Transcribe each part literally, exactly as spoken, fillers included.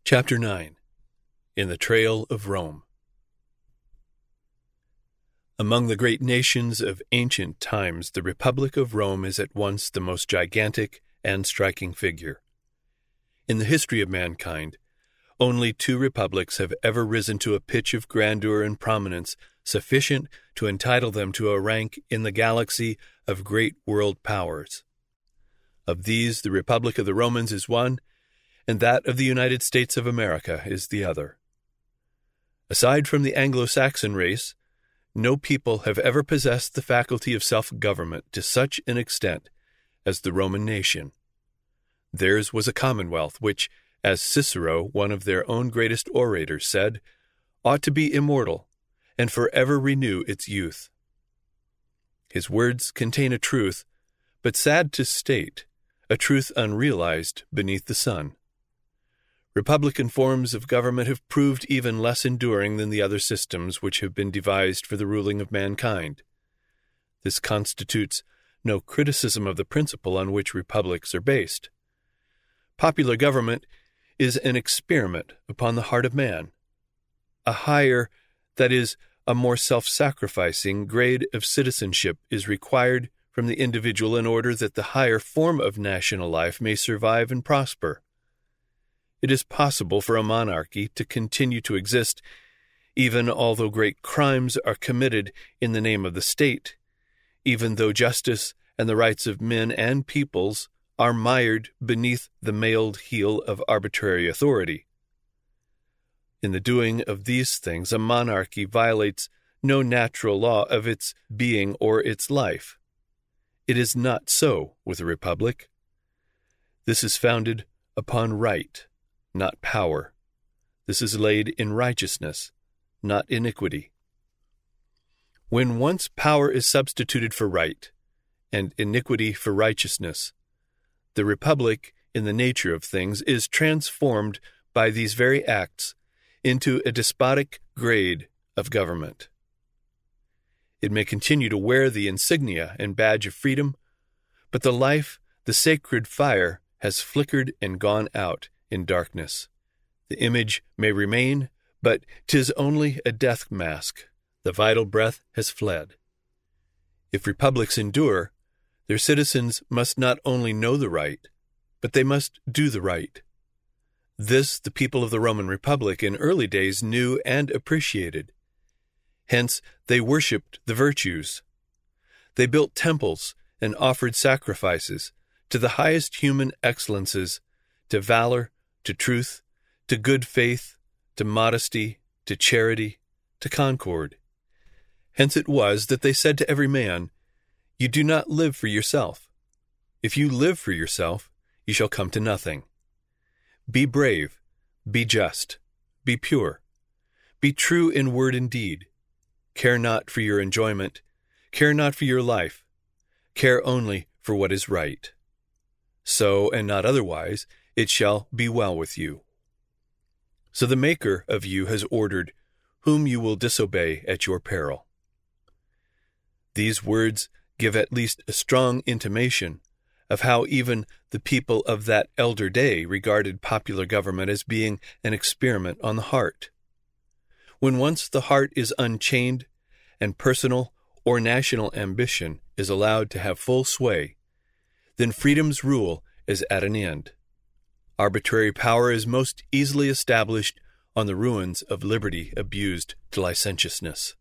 Chapter nine. In the Trail of Rome. Among the great nations of ancient times, the Republic of Rome is at once the most gigantic and striking figure. In the history of mankind, only two republics have ever risen to a pitch of grandeur and prominence sufficient to entitle them to a rank in the galaxy of great world powers. Of these, the Republic of the Romans is one, and that of the United States of America is the other. Aside from the Anglo-Saxon race, no people have ever possessed the faculty of self-government to such an extent as the Roman nation. Theirs was a commonwealth which, as Cicero, one of their own greatest orators, said, ought to be immortal and forever renew its youth. His words contain a truth, but sad to state, a truth unrealized beneath the sun. Republican forms of government have proved even less enduring than the other systems which have been devised for the ruling of mankind. This constitutes no criticism of the principle on which republics are based. Popular government is an experiment upon the heart of man. A higher, that is, a more self-sacrificing grade of citizenship is required from the individual in order that the higher form of national life may survive and prosper. It is possible for a monarchy to continue to exist, even although great crimes are committed in the name of the state, even though justice and the rights of men and peoples are mired beneath the mailed heel of arbitrary authority. In the doing of these things, a monarchy violates no natural law of its being or its life. It is not so with a republic. This is founded upon right, not power. This is laid in righteousness, not iniquity. When once power is substituted for right, and iniquity for righteousness, the republic, in the nature of things, is transformed by these very acts into a despotic grade of government. It may continue to wear the insignia and badge of freedom, but the life, the sacred fire, has flickered and gone out in darkness. The image may remain, but 'tis only a death mask. The vital breath has fled. If republics endure, their citizens must not only know the right, but they must do the right. This the people of the Roman Republic in early days knew and appreciated. Hence, they worshipped the virtues. They built temples and offered sacrifices to the highest human excellences, to valor, to truth, to good faith, to modesty, to charity, to concord. Hence it was that they said to every man, "You do not live for yourself. If you live for yourself, you shall come to nothing. Be brave, be just, be pure, be true in word and deed. Care not for your enjoyment, care not for your life, care only for what is right. So, and not otherwise, it shall be well with you." So the Maker of you has ordered whom you will disobey at your peril. These words give at least a strong intimation of how even the people of that elder day regarded popular government as being an experiment on the heart. When once the heart is unchained and personal or national ambition is allowed to have full sway, then freedom's rule is at an end. Arbitrary power is most easily established on the ruins of liberty abused to licentiousness.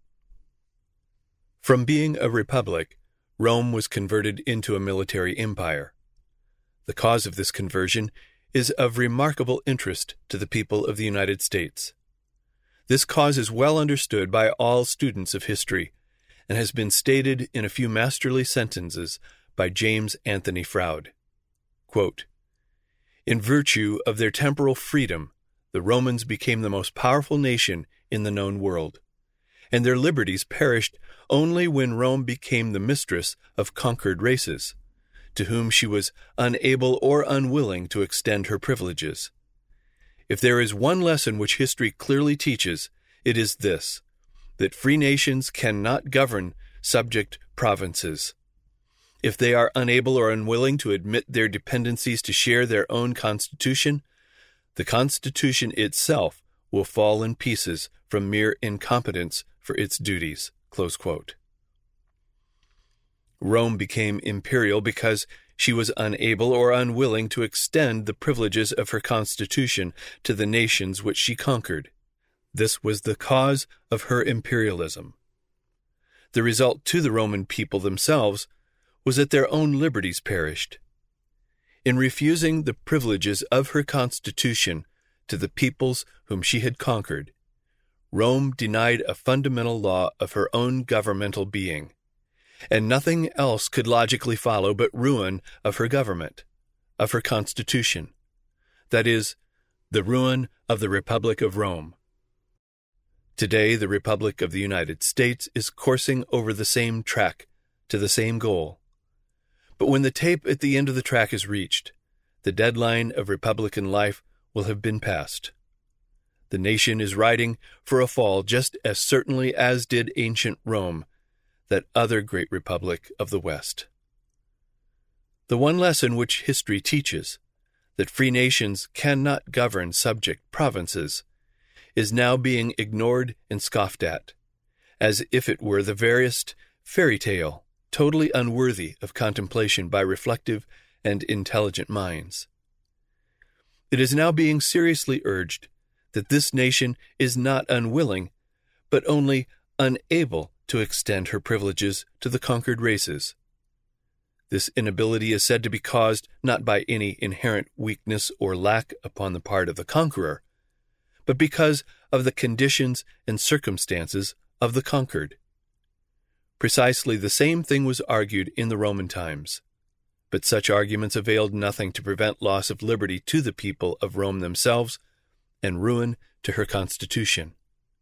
From being a republic, Rome was converted into a military empire. The cause of this conversion is of remarkable interest to the people of the United States. This cause is well understood by all students of history and has been stated in a few masterly sentences by James Anthony Froude. Quote, "In virtue of their temporal freedom, the Romans became the most powerful nation in the known world, and their liberties perished only when Rome became the mistress of conquered races, to whom she was unable or unwilling to extend her privileges. If there is one lesson which history clearly teaches, it is this, that free nations cannot govern subject provinces. If they are unable or unwilling to admit their dependencies to share their own constitution, the Constitution itself will fall in pieces from mere incompetence for its duties." Close quote. Rome became imperial because she was unable or unwilling to extend the privileges of her constitution to the nations which she conquered. This was the cause of her imperialism. The result to the Roman people themselves was that their own liberties perished. In refusing the privileges of her constitution to the peoples whom she had conquered, Rome denied a fundamental law of her own governmental being, and nothing else could logically follow but ruin of her government, of her constitution, that is, the ruin of the Republic of Rome. Today, the Republic of the United States is coursing over the same track to the same goal. But when the tape at the end of the track is reached, the deadline of Republican life will have been passed. The nation is riding for a fall just as certainly as did ancient Rome, that other great republic of the West. The one lesson which history teaches, that free nations cannot govern subject provinces, is now being ignored and scoffed at, as if it were the veriest fairy tale, totally unworthy of contemplation by reflective and intelligent minds. It is now being seriously urged that this nation is not unwilling, but only unable to extend her privileges to the conquered races. This inability is said to be caused not by any inherent weakness or lack upon the part of the conqueror, but because of the conditions and circumstances of the conquered. Precisely the same thing was argued in the Roman times, but such arguments availed nothing to prevent loss of liberty to the people of Rome themselves and ruin to her constitution.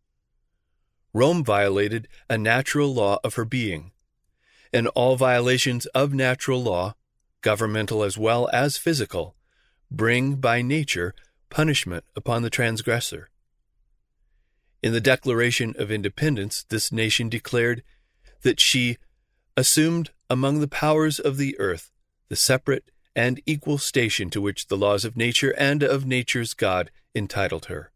Rome violated a natural law of her being, and all violations of natural law, governmental as well as physical, bring by nature punishment upon the transgressor. In the Declaration of Independence, this nation declared that she assumed among the powers of the earth the separate and equal station to which the laws of nature and of nature's God entitled her.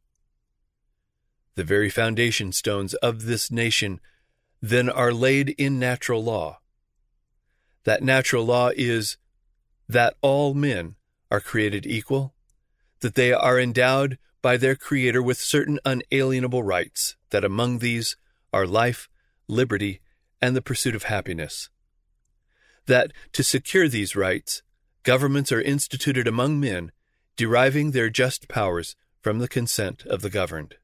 The very foundation stones of this nation then are laid in natural law. That natural law is that all men are created equal, that they are endowed by their Creator with certain unalienable rights, that among these are life, liberty, and the pursuit of happiness. That to secure these rights, governments are instituted among men, deriving their just powers from the consent of the governed.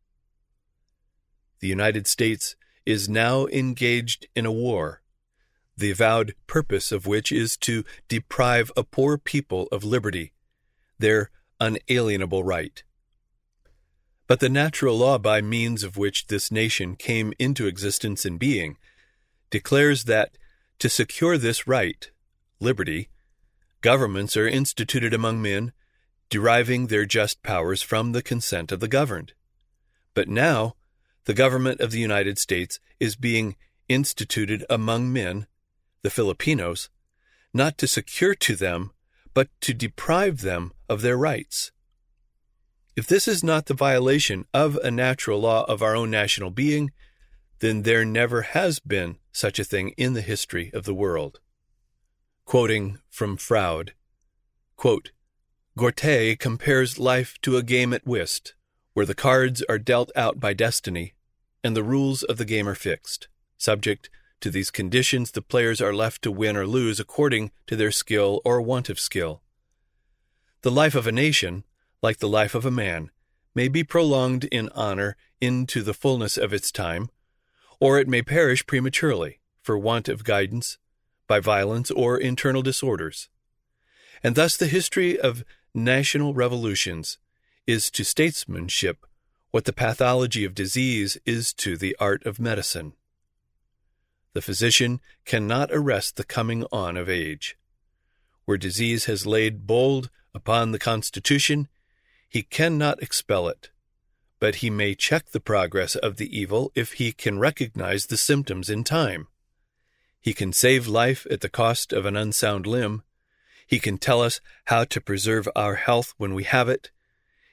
The United States is now engaged in a war, the avowed purpose of which is to deprive a poor people of liberty, their unalienable right. But the natural law by means of which this nation came into existence and being declares that to secure this right, liberty, governments are instituted among men, deriving their just powers from the consent of the governed. But now, the government of the United States is being instituted among men, the Filipinos, not to secure to them, but to deprive them of their rights. If this is not the violation of a natural law of our own national being, then there never has been such a thing in the history of the world. Quoting from Froude, quote, "Gortet compares life to a game at whist, where the cards are dealt out by destiny, and the rules of the game are fixed. Subject to these conditions, the players are left to win or lose according to their skill or want of skill. The life of a nation, like the life of a man, may be prolonged in honor into the fullness of its time, or it may perish prematurely, for want of guidance, by violence or internal disorders. And thus the history of national revolutions is to statesmanship what the pathology of disease is to the art of medicine. The physician cannot arrest the coming on of age. Where disease has laid hold upon the constitution, he cannot expel it, but he may check the progress of the evil if he can recognize the symptoms in time. He can save life at the cost of an unsound limb. He can tell us how to preserve our health when we have it.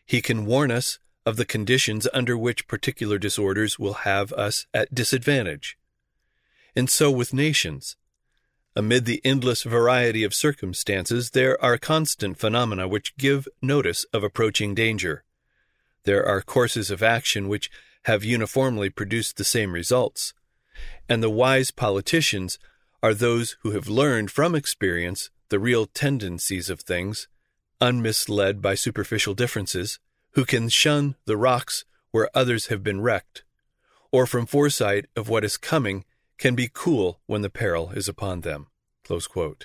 He can warn us of the conditions under which particular disorders will have us at disadvantage. And so with nations. Amid the endless variety of circumstances, there are constant phenomena which give notice of approaching danger. There are courses of action which have uniformly produced the same results, and the wise politicians are those who have learned from experience the real tendencies of things, unmisled by superficial differences, who can shun the rocks where others have been wrecked, or from foresight of what is coming can be cool when the peril is upon them." Close quote.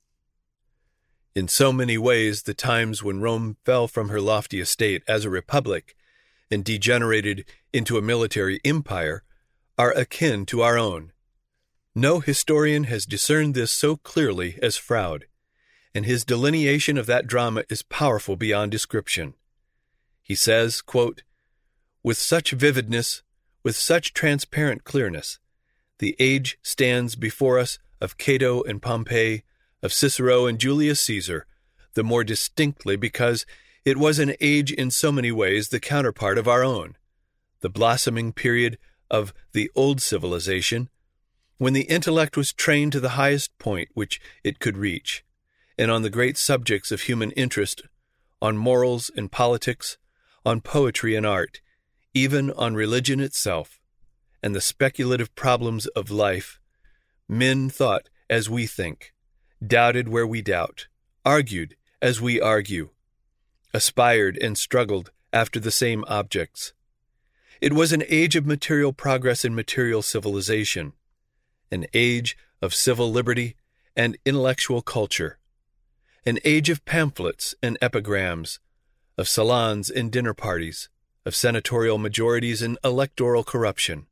In so many ways, the times when Rome fell from her lofty estate as a republic and degenerated into a military empire are akin to our own. No historian has discerned this so clearly as Froude, and his delineation of that drama is powerful beyond description. He says, quote, "With such vividness, with such transparent clearness, the age stands before us of Cato and Pompey, of Cicero and Julius Caesar, the more distinctly because it was an age in so many ways the counterpart of our own, the blossoming period of the old civilization, when the intellect was trained to the highest point which it could reach, and on the great subjects of human interest, on morals and politics, on poetry and art, even on religion itself, and the speculative problems of life, men thought as we think, doubted where we doubt, argued as we argue, aspired and struggled after the same objects. It was an age of material progress and material civilization, an age of civil liberty and intellectual culture, an age of pamphlets and epigrams, of salons and dinner parties, of senatorial majorities and electoral corruption.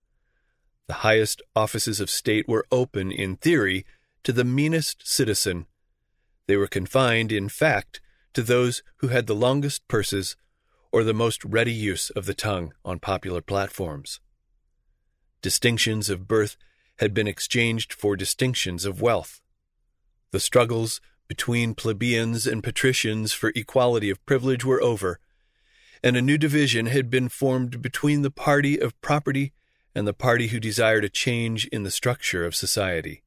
The highest offices of state were open, in theory, to the meanest citizen. They were confined, in fact, to those who had the longest purses or the most ready use of the tongue on popular platforms. Distinctions of birth had been exchanged for distinctions of wealth. The struggles between plebeians and patricians for equality of privilege were over, and a new division had been formed between the party of property and the party who desired a change in the structure of society.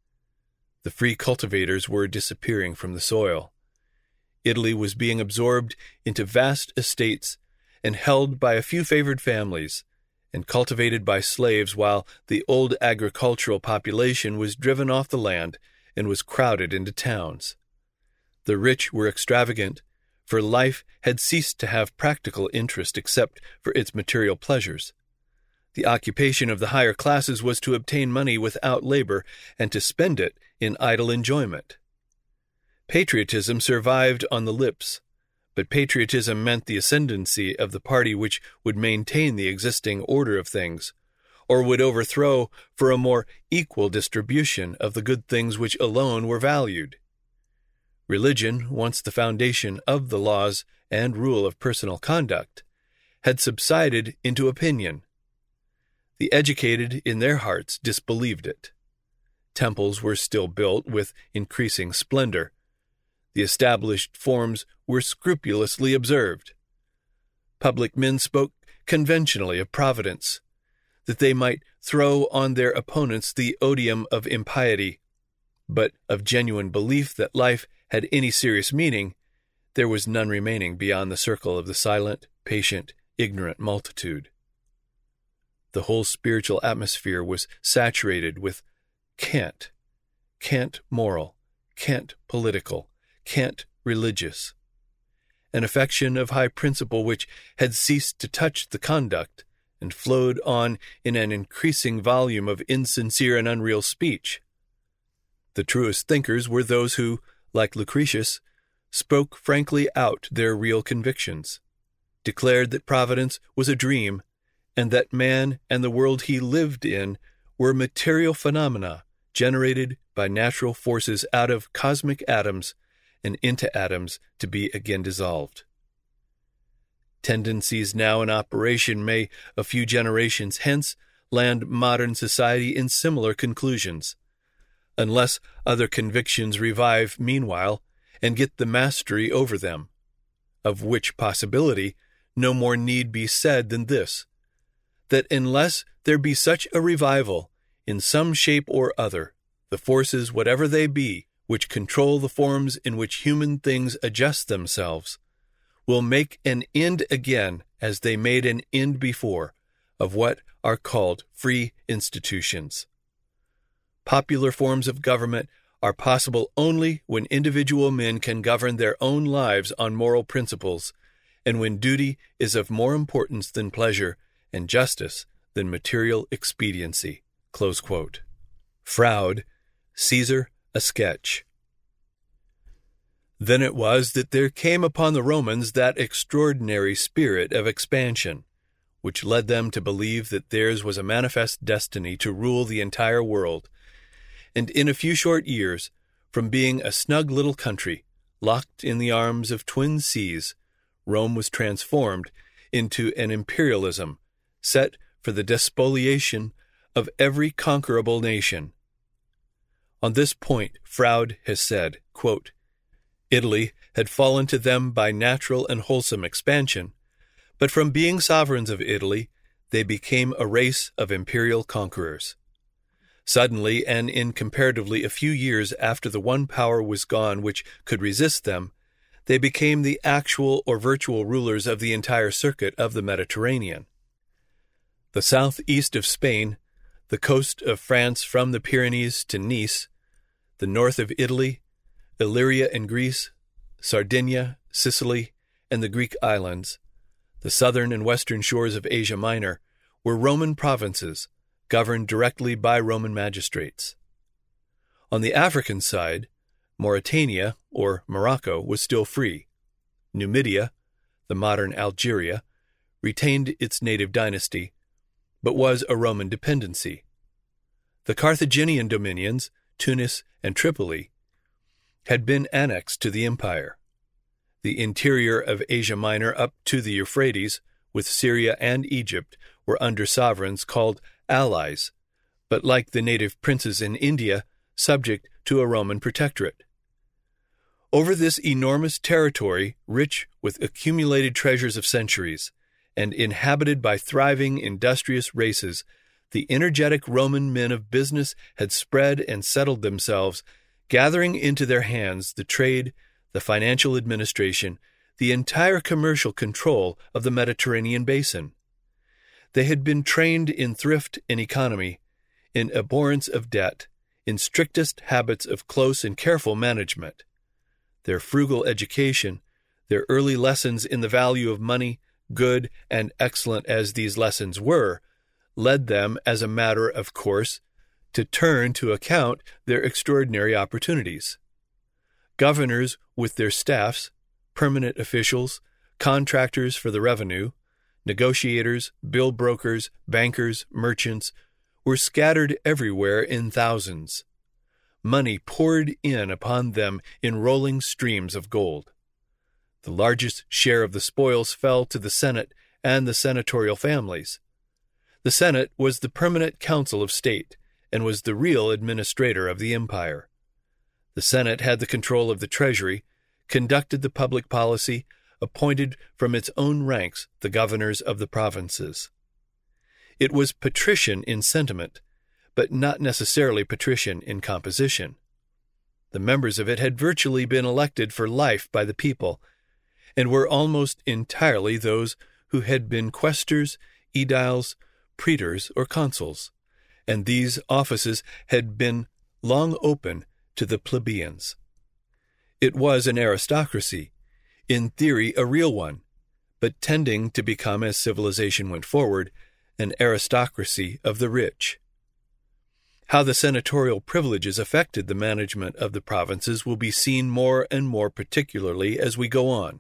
The free cultivators were disappearing from the soil. Italy was being absorbed into vast estates and held by a few favored families, and cultivated by slaves, while the old agricultural population was driven off the land and was crowded into towns. The rich were extravagant, for life had ceased to have practical interest except for its material pleasures. The occupation of the higher classes was to obtain money without labor and to spend it in idle enjoyment. Patriotism survived on the lips, but patriotism meant the ascendancy of the party which would maintain the existing order of things, or would overthrow for a more equal distribution of the good things which alone were valued. Religion, once the foundation of the laws and rule of personal conduct, had subsided into opinion. The educated in their hearts disbelieved it. Temples were still built with increasing splendor. The established forms were scrupulously observed. Public men spoke conventionally of providence, that they might throw on their opponents the odium of impiety, but of genuine belief that life had any serious meaning, there was none remaining beyond the circle of the silent, patient, ignorant multitude. The whole spiritual atmosphere was saturated with cant, cant moral, cant political, cant religious, an affection of high principle which had ceased to touch the conduct and flowed on in an increasing volume of insincere and unreal speech. The truest thinkers were those who, like Lucretius, spoke frankly out their real convictions, declared that Providence was a dream, and that man and the world he lived in were material phenomena generated by natural forces out of cosmic atoms and into atoms to be again dissolved. Tendencies now in operation may, a few generations hence, land modern society in similar conclusions, unless other convictions revive meanwhile and get the mastery over them. of which possibility no more need be said than this, that unless there be such a revival, in some shape or other, the forces, whatever they be, which control the forms in which human things adjust themselves, will make an end again, as they made an end before, of what are called free institutions. Popular forms of government are possible only when individual men can govern their own lives on moral principles, and when duty is of more importance than pleasure, and justice than material expediency." Close quote. Froude, Caesar, a Sketch. Then it was that there came upon the Romans that extraordinary spirit of expansion, which led them to believe that theirs was a manifest destiny to rule the entire world, and in a few short years, from being a snug little country, locked in the arms of twin seas, Rome was transformed into an imperialism set for the despoliation of every conquerable nation. On this point, Froude has said, quote, "Italy had fallen to them by natural and wholesome expansion, but from being sovereigns of Italy, they became a race of imperial conquerors. Suddenly, and in comparatively a few years after the one power was gone which could resist them, they became the actual or virtual rulers of the entire circuit of the Mediterranean. The southeast of Spain, the coast of France from the Pyrenees to Nice, the north of Italy, Illyria and Greece, Sardinia, Sicily, and the Greek islands, the southern and western shores of Asia Minor, were Roman provinces, governed directly by Roman magistrates. On the African side, Mauritania, or Morocco, was still free. Numidia, the modern Algeria, retained its native dynasty, but was a Roman dependency. The Carthaginian dominions, Tunis and Tripoli, had been annexed to the empire. The interior of Asia Minor up to the Euphrates, with Syria and Egypt, were under sovereigns called allies, but like the native princes in India, subject to a Roman protectorate. Over this enormous territory, rich with accumulated treasures of centuries, and inhabited by thriving, industrious races, the energetic Roman men of business had spread and settled themselves, gathering into their hands the trade, the financial administration, the entire commercial control of the Mediterranean basin. They had been trained in thrift and economy, in abhorrence of debt, in strictest habits of close and careful management. Their frugal education, their early lessons in the value of money, good and excellent as these lessons were, led them, as a matter of course, to turn to account their extraordinary opportunities. Governors with their staffs, permanent officials, contractors for the revenue, negotiators, bill brokers, bankers, merchants, were scattered everywhere in thousands. Money poured in upon them in rolling streams of gold. The largest share of the spoils fell to the Senate and the senatorial families. The Senate was the permanent council of state and was the real administrator of the empire. The Senate had the control of the treasury, conducted the public policy, appointed from its own ranks the governors of the provinces. It was patrician in sentiment, but not necessarily patrician in composition. The members of it had virtually been elected for life by the people, and were almost entirely those who had been quaestors, aediles, praetors, or consuls, and these offices had been long open to the plebeians. It was an aristocracy, in theory a real one, but tending to become, as civilization went forward, an aristocracy of the rich. How the senatorial privileges affected the management of the provinces will be seen more and more particularly as we go on.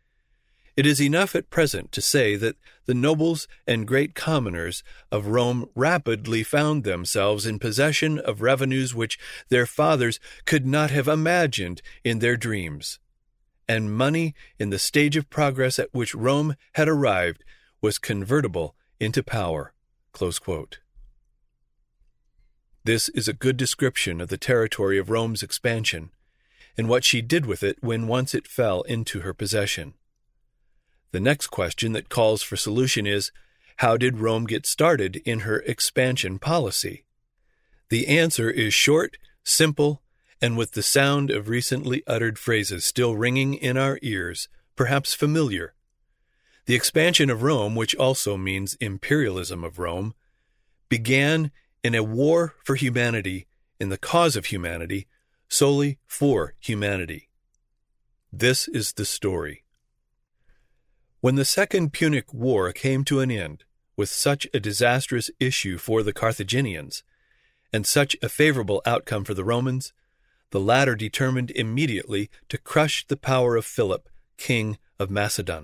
It is enough at present to say that the nobles and great commoners of Rome rapidly found themselves in possession of revenues which their fathers could not have imagined in their dreams. And money, in the stage of progress at which Rome had arrived, was convertible into power." Close quote. This is a good description of the territory of Rome's expansion, and what she did with it when once it fell into her possession. The next question that calls for solution is, how did Rome get started in her expansion policy? The answer is short, simple, and with the sound of recently uttered phrases still ringing in our ears, perhaps familiar. The expansion of Rome, which also means imperialism of Rome, began in a war for humanity, in the cause of humanity, solely for humanity. This is the story. When the Second Punic War came to an end, with such a disastrous issue for the Carthaginians, and such a favorable outcome for the Romans, the latter determined immediately to crush the power of Philip, king of Macedon.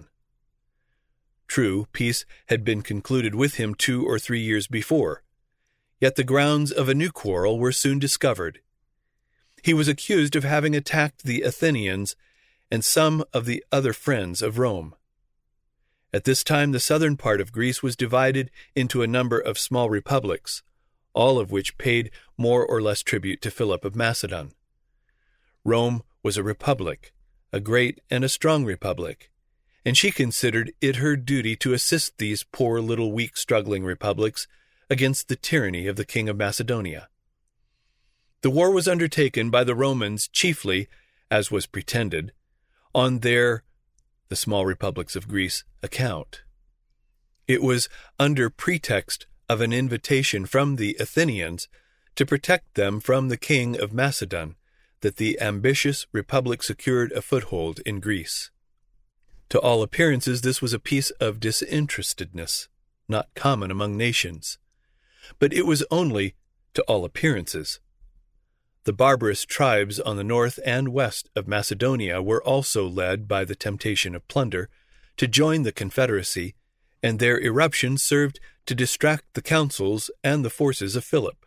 True, peace had been concluded with him two or three years before, yet the grounds of a new quarrel were soon discovered. He was accused of having attacked the Athenians and some of the other friends of Rome. At this time, the southern part of Greece was divided into a number of small republics, all of which paid more or less tribute to Philip of Macedon. Rome was a republic, a great and a strong republic, and she considered it her duty to assist these poor little weak struggling republics against the tyranny of the king of Macedonia. The war was undertaken by the Romans chiefly, as was pretended, on their, the small republics of Greece, account. It was under pretext of an invitation from the Athenians to protect them from the king of Macedon that the ambitious republic secured a foothold in Greece. To all appearances, this was a piece of disinterestedness, not common among nations. But it was only to all appearances. The barbarous tribes on the north and west of Macedonia were also led by the temptation of plunder to join the confederacy, and their irruption served to distract the counsels and the forces of Philip.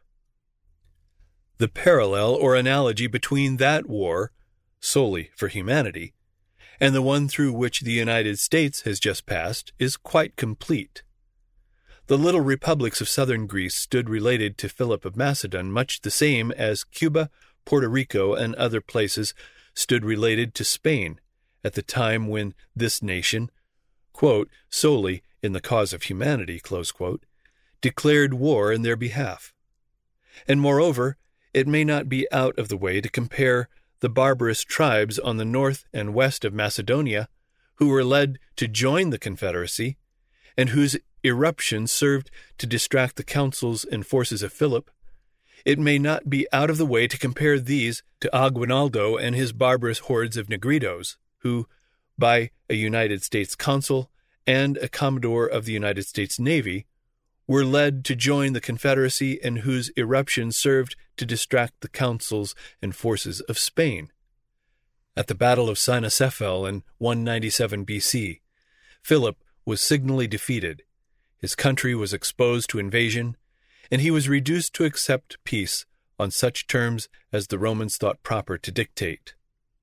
The parallel or analogy between that war, solely for humanity, and the one through which the United States has just passed is quite complete. The little republics of southern Greece stood related to Philip of Macedon much the same as Cuba, Puerto Rico, and other places stood related to Spain at the time when this nation, quote, solely in the cause of humanity, close quote, declared war in their behalf. And moreover, it may not be out of the way to compare the barbarous tribes on the north and west of Macedonia, who were led to join the confederacy, and whose irruption served to distract the counsels and forces of Philip. It may not be out of the way to compare these to Aguinaldo and his barbarous hordes of Negritos, who, by a United States consul and a commodore of the United States Navy, were led to join the Confederacy and whose irruption served to distract the counsels and forces of Spain. At the Battle of Cynocephal in one ninety-seven B C, Philip was signally defeated, his country was exposed to invasion, and he was reduced to accept peace on such terms as the Romans thought proper to dictate.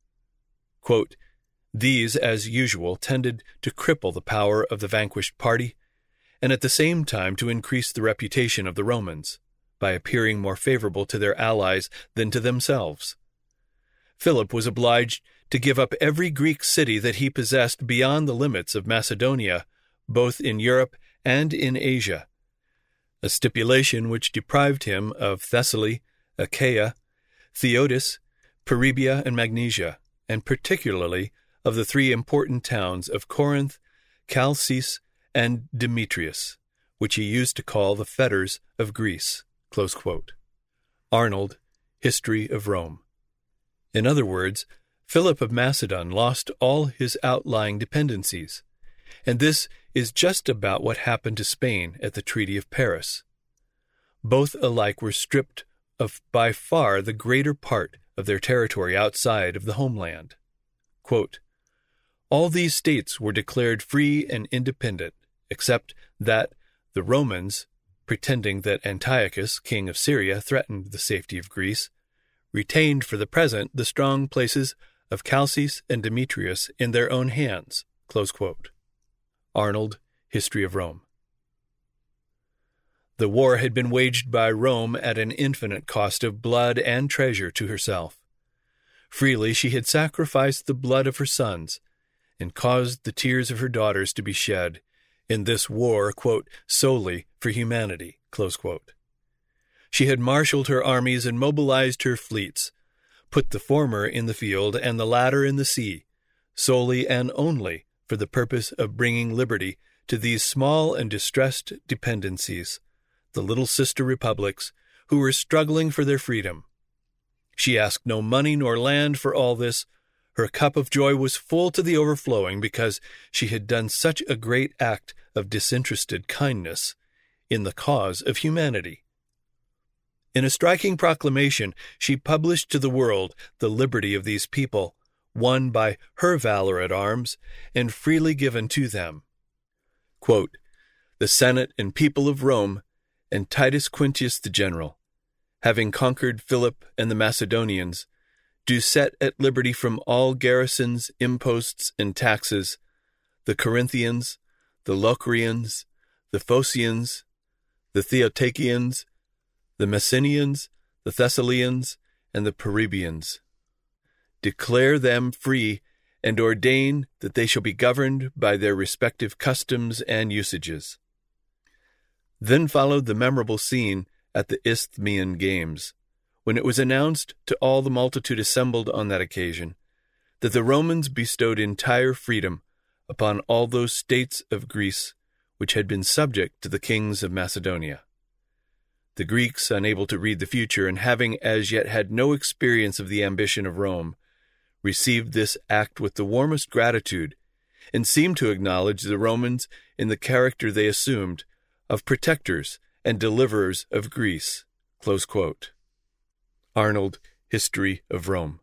Quote, These, as usual, tended to cripple the power of the vanquished party, and at the same time to increase the reputation of the Romans, by appearing more favorable to their allies than to themselves. Philip was obliged to give up every Greek city that he possessed beyond the limits of Macedonia, both in Europe and in Asia, a stipulation which deprived him of Thessaly, Achaia, Theodis, Peribia, and Magnesia, and particularly of the three important towns of Corinth, Chalcis, and Demetrius, which he used to call the fetters of Greece. Close quote. Arnold, History of Rome. In other words, Philip of Macedon lost all his outlying dependencies, and this is just about what happened to Spain at the Treaty of Paris. Both alike were stripped of by far the greater part of their territory outside of the homeland. Quote, All these states were declared free and independent, except that the Romans, pretending that Antiochus, king of Syria, threatened the safety of Greece, retained for the present the strong places of Chalcis and Demetrius in their own hands. Close quote. Arnold, History of Rome. The war had been waged by Rome at an infinite cost of blood and treasure to herself. Freely she had sacrificed the blood of her sons, and caused the tears of her daughters to be shed in this war, quote, solely for humanity, close quote. She had marshaled her armies and mobilized her fleets, put the former in the field and the latter in the sea, solely and only for the purpose of bringing liberty to these small and distressed dependencies, the little sister republics, who were struggling for their freedom. She asked no money nor land for all this. Her cup of joy was full to the overflowing because she had done such a great act of disinterested kindness in the cause of humanity. In a striking proclamation, she published to the world the liberty of these people, won by her valor at arms and freely given to them. Quote, the Senate and people of Rome and Titus Quintius the general, having conquered Philip and the Macedonians, do set at liberty from all garrisons, imposts, and taxes the Corinthians, the Locrians, the Phocians, the Theotachians, the Messenians, the Thessalians, and the Peribians. Declare them free, and ordain that they shall be governed by their respective customs and usages. Then followed the memorable scene at the Isthmian Games, when it was announced to all the multitude assembled on that occasion that the Romans bestowed entire freedom upon all those states of Greece which had been subject to the kings of Macedonia. The Greeks, unable to read the future and having as yet had no experience of the ambition of Rome, received this act with the warmest gratitude and seemed to acknowledge the Romans in the character they assumed of protectors and deliverers of Greece. Close quote. Arnold, History of Rome.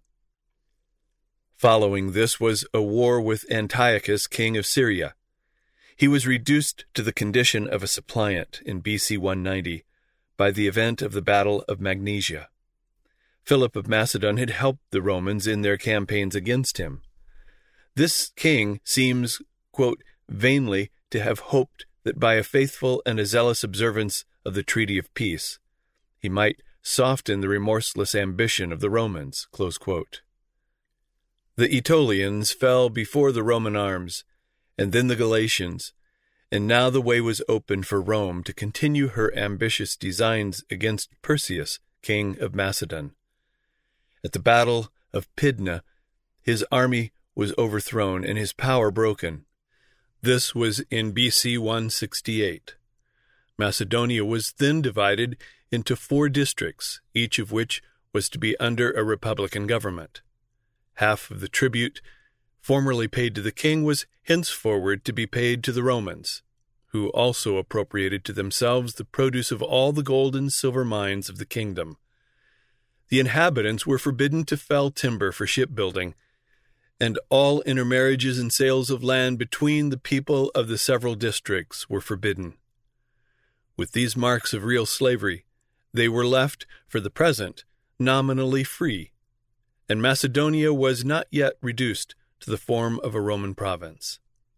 Following this was a war with Antiochus, king of Syria. He was reduced to the condition of a suppliant in B C one ninety by the event of the Battle of Magnesia. Philip of Macedon had helped the Romans in their campaigns against him. This king seems, quote, vainly to have hoped that by a faithful and a zealous observance of the treaty of peace, he might soften the remorseless ambition of the Romans, close quote. The Aetolians fell before the Roman arms, and then the Galatians, and now the way was open for Rome to continue her ambitious designs against Perseus, king of Macedon. At the Battle of Pydna, his army was overthrown and his power broken. This was in B C one sixty-eight. Macedonia was then divided into four districts, each of which was to be under a republican government. Half of the tribute formerly paid to the king was henceforward to be paid to the Romans, who also appropriated to themselves the produce of all the gold and silver mines of the kingdom. The inhabitants were forbidden to fell timber for shipbuilding, and all intermarriages and sales of land between the people of the several districts were forbidden. With these marks of real slavery, they were left, for the present, nominally free, and Macedonia was not yet reduced to the form of a Roman province.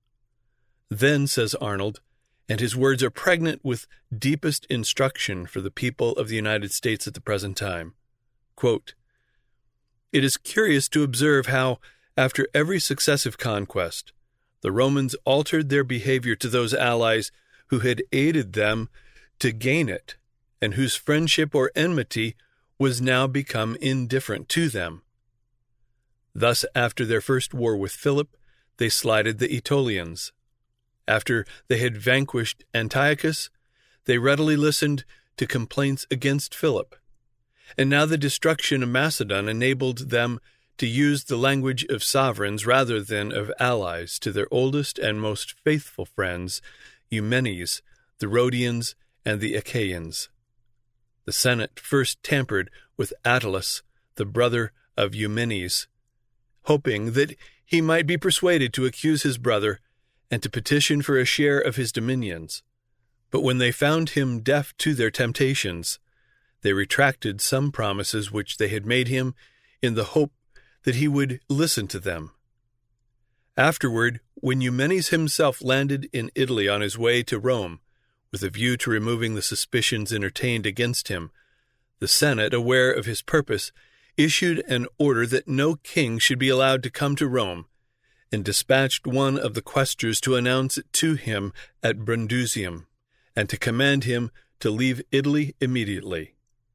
Then, says Arnold, and his words are pregnant with deepest instruction for the people of the United States at the present time, quote, it is curious to observe how, after every successive conquest, the Romans altered their behavior to those allies who had aided them to gain it, and whose friendship or enmity was now become indifferent to them. Thus, after their first war with Philip, they slighted the Aetolians. After they had vanquished Antiochus, they readily listened to complaints against Philip. And now the destruction of Macedon enabled them to use the language of sovereigns rather than of allies to their oldest and most faithful friends, Eumenes, the Rhodians, and the Achaeans. The Senate first tampered with Attalus, the brother of Eumenes, hoping that he might be persuaded to accuse his brother and to petition for a share of his dominions. But when they found him deaf to their temptations, they retracted some promises which they had made him in the hope that he would listen to them. Afterward, when Eumenes himself landed in Italy on his way to Rome, with a view to removing the suspicions entertained against him, the Senate, aware of his purpose, issued an order that no king should be allowed to come to Rome, and dispatched one of the quaestors to announce it to him at Brundusium, and to command him to leave Italy immediately.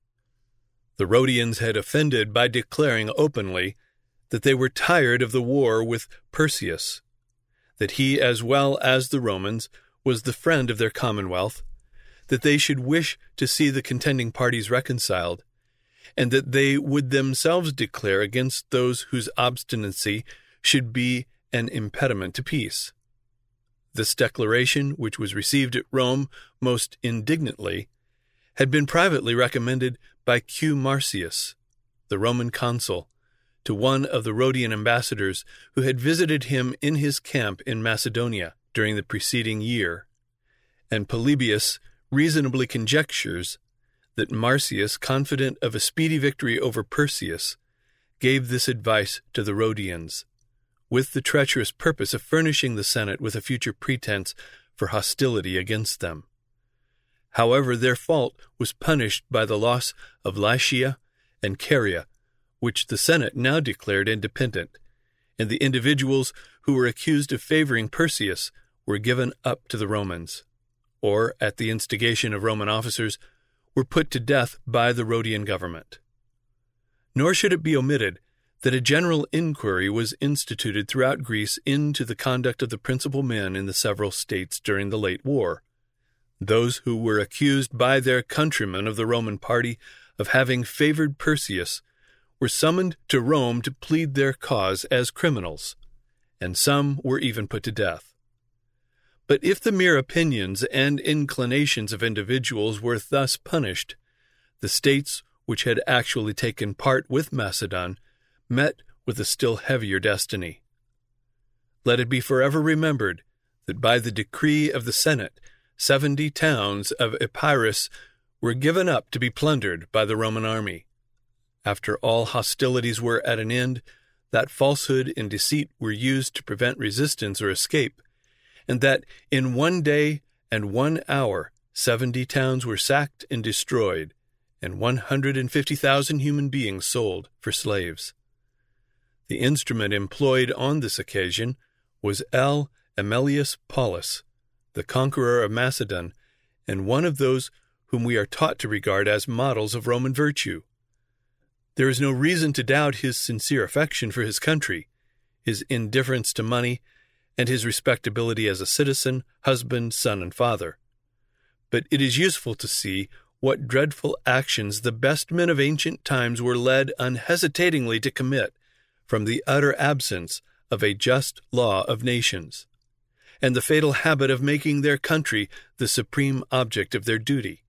The Rhodians had offended by declaring openly that they were tired of the war with Perseus, that he, as well as the Romans, was the friend of their commonwealth, that they should wish to see the contending parties reconciled, and that they would themselves declare against those whose obstinacy should be an impediment to peace. This declaration, which was received at Rome most indignantly, had been privately recommended by Q. Marcius, the Roman consul, to one of the Rhodian ambassadors who had visited him in his camp in Macedonia during the preceding year, and Polybius reasonably conjectures that Marcius, confident of a speedy victory over Perseus, gave this advice to the Rhodians, with the treacherous purpose of furnishing the Senate with a future pretense for hostility against them. However, their fault was punished by the loss of Lycia and Caria, which the Senate now declared independent, and the individuals who were accused of favoring Perseus were given up to the Romans, or, at the instigation of Roman officers, were put to death by the Rhodian government. Nor should it be omitted that a general inquiry was instituted throughout Greece into the conduct of the principal men in the several states during the late war. Those who were accused by their countrymen of the Roman party of having favored Perseus were summoned to Rome to plead their cause as criminals, and some were even put to death. But if the mere opinions and inclinations of individuals were thus punished, the states which had actually taken part with Macedon met with a still heavier destiny. Let it be forever remembered that by the decree of the Senate, seventy towns of Epirus were given up to be plundered by the Roman army. After all hostilities were at an end, that falsehood and deceit were used to prevent resistance or escape, and that in one day and one hour seventy towns were sacked and destroyed, and one hundred and fifty thousand human beings sold for slaves. The instrument employed on this occasion was L. Aemilius Paulus, the conqueror of Macedon, and one of those whom we are taught to regard as models of Roman virtue. There is no reason to doubt his sincere affection for his country, his indifference to money, and his respectability as a citizen, husband, son, and father. But it is useful to see what dreadful actions the best men of ancient times were led unhesitatingly to commit from the utter absence of a just law of nations, and the fatal habit of making their country the supreme object of their duty.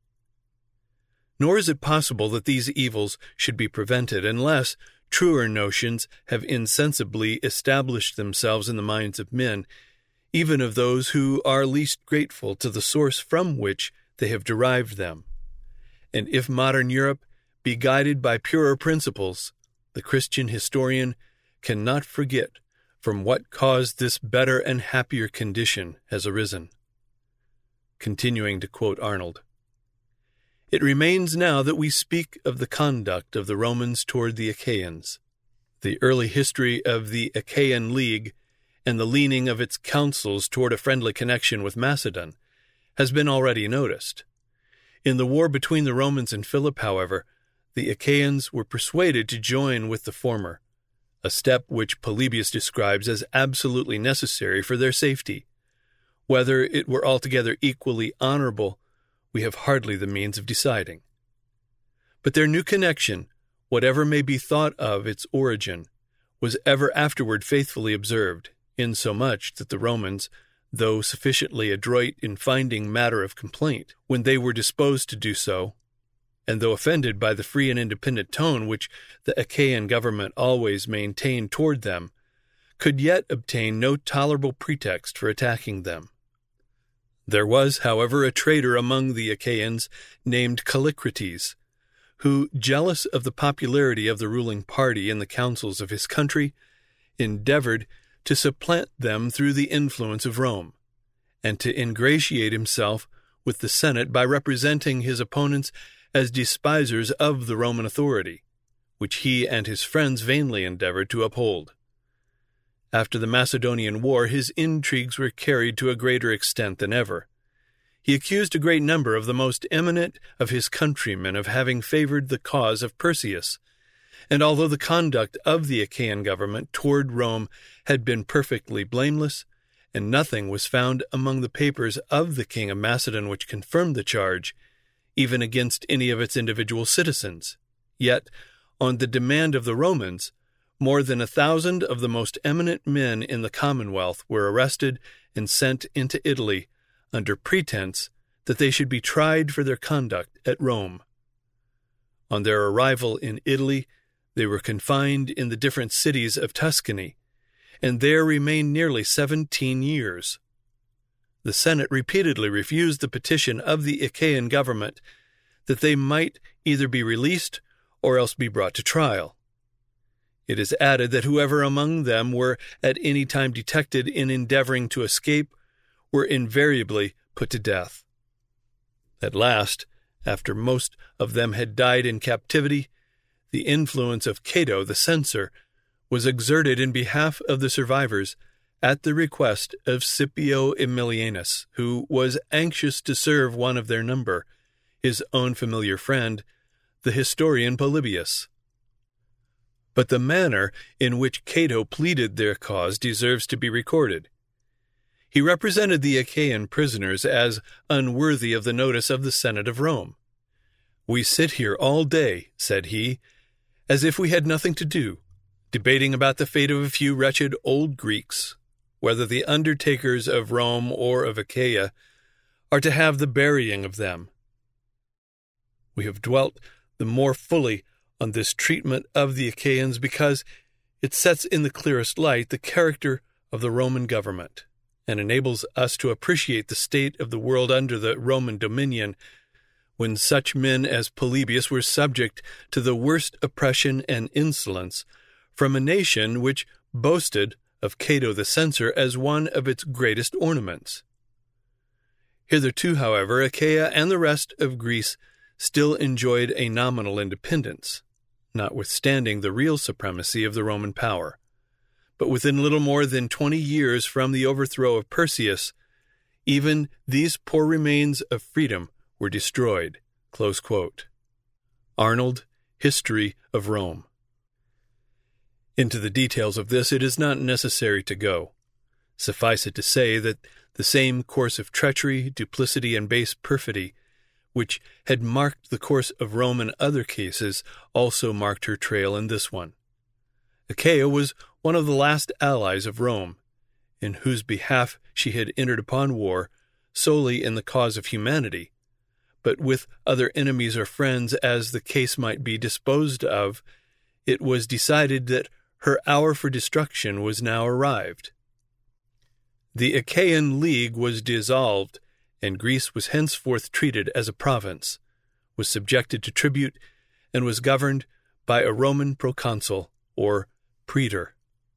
Nor is it possible that these evils should be prevented unless truer notions have insensibly established themselves in the minds of men, even of those who are least grateful to the source from which they have derived them. And if modern Europe be guided by purer principles, the Christian historian cannot forget from what cause this better and happier condition has arisen. Continuing to quote Arnold, "It remains now that we speak of the conduct of the Romans toward the Achaeans. The early history of the Achaean League and the leaning of its councils toward a friendly connection with Macedon has been already noticed. In the war between the Romans and Philip, however, the Achaeans were persuaded to join with the former, a step which Polybius describes as absolutely necessary for their safety. Whether it were altogether equally honorable, we have hardly the means of deciding. But their new connection, whatever may be thought of its origin, was ever afterward faithfully observed, insomuch that the Romans, though sufficiently adroit in finding matter of complaint when they were disposed to do so, and though offended by the free and independent tone which the Achaean government always maintained toward them, could yet obtain no tolerable pretext for attacking them. There was, however, a traitor among the Achaeans named Callicrates, who, jealous of the popularity of the ruling party in the councils of his country, endeavored to supplant them through the influence of Rome, and to ingratiate himself with the Senate by representing his opponents as despisers of the Roman authority, which he and his friends vainly endeavored to uphold. After the Macedonian War, his intrigues were carried to a greater extent than ever. He accused a great number of the most eminent of his countrymen of having favored the cause of Perseus, and although the conduct of the Achaean government toward Rome had been perfectly blameless, and nothing was found among the papers of the king of Macedon which confirmed the charge, even against any of its individual citizens, yet, on the demand of the Romans, more than a thousand of the most eminent men in the Commonwealth were arrested and sent into Italy under pretense that they should be tried for their conduct at Rome. On their arrival in Italy, they were confined in the different cities of Tuscany, and there remained nearly seventeen years. The Senate repeatedly refused the petition of the Achaean government that they might either be released or else be brought to trial. It is added that whoever among them were at any time detected in endeavoring to escape were invariably put to death. At last, after most of them had died in captivity, the influence of Cato the censor was exerted in behalf of the survivors at the request of Scipio Aemilianus, who was anxious to serve one of their number, his own familiar friend, the historian Polybius. But the manner in which Cato pleaded their cause deserves to be recorded. He represented the Achaean prisoners as unworthy of the notice of the Senate of Rome. "We sit here all day," said he, "as if we had nothing to do, debating about the fate of a few wretched old Greeks, whether the undertakers of Rome or of Achaia are to have the burying of them." We have dwelt the more fully on this treatment of the Achaeans because it sets in the clearest light the character of the Roman government, and enables us to appreciate the state of the world under the Roman dominion, when such men as Polybius were subject to the worst oppression and insolence from a nation which boasted of Cato the censor as one of its greatest ornaments. Hitherto, however, Achaia and the rest of Greece still enjoyed a nominal independence, notwithstanding the real supremacy of the Roman power. But within little more than twenty years from the overthrow of Perseus, even these poor remains of freedom were destroyed. Close quote. Arnold, History of Rome. Into the details of this it is not necessary to go. Suffice it to say that the same course of treachery, duplicity, and base perfidy which had marked the course of Rome in other cases also marked her trail in this one. Achaia was one of the last allies of Rome, in whose behalf she had entered upon war solely in the cause of humanity, but with other enemies or friends as the case might be disposed of, it was decided that her hour for destruction was now arrived. The Achaean League was dissolved, and Greece was henceforth treated as a province, was subjected to tribute, and was governed by a Roman proconsul, or praetor.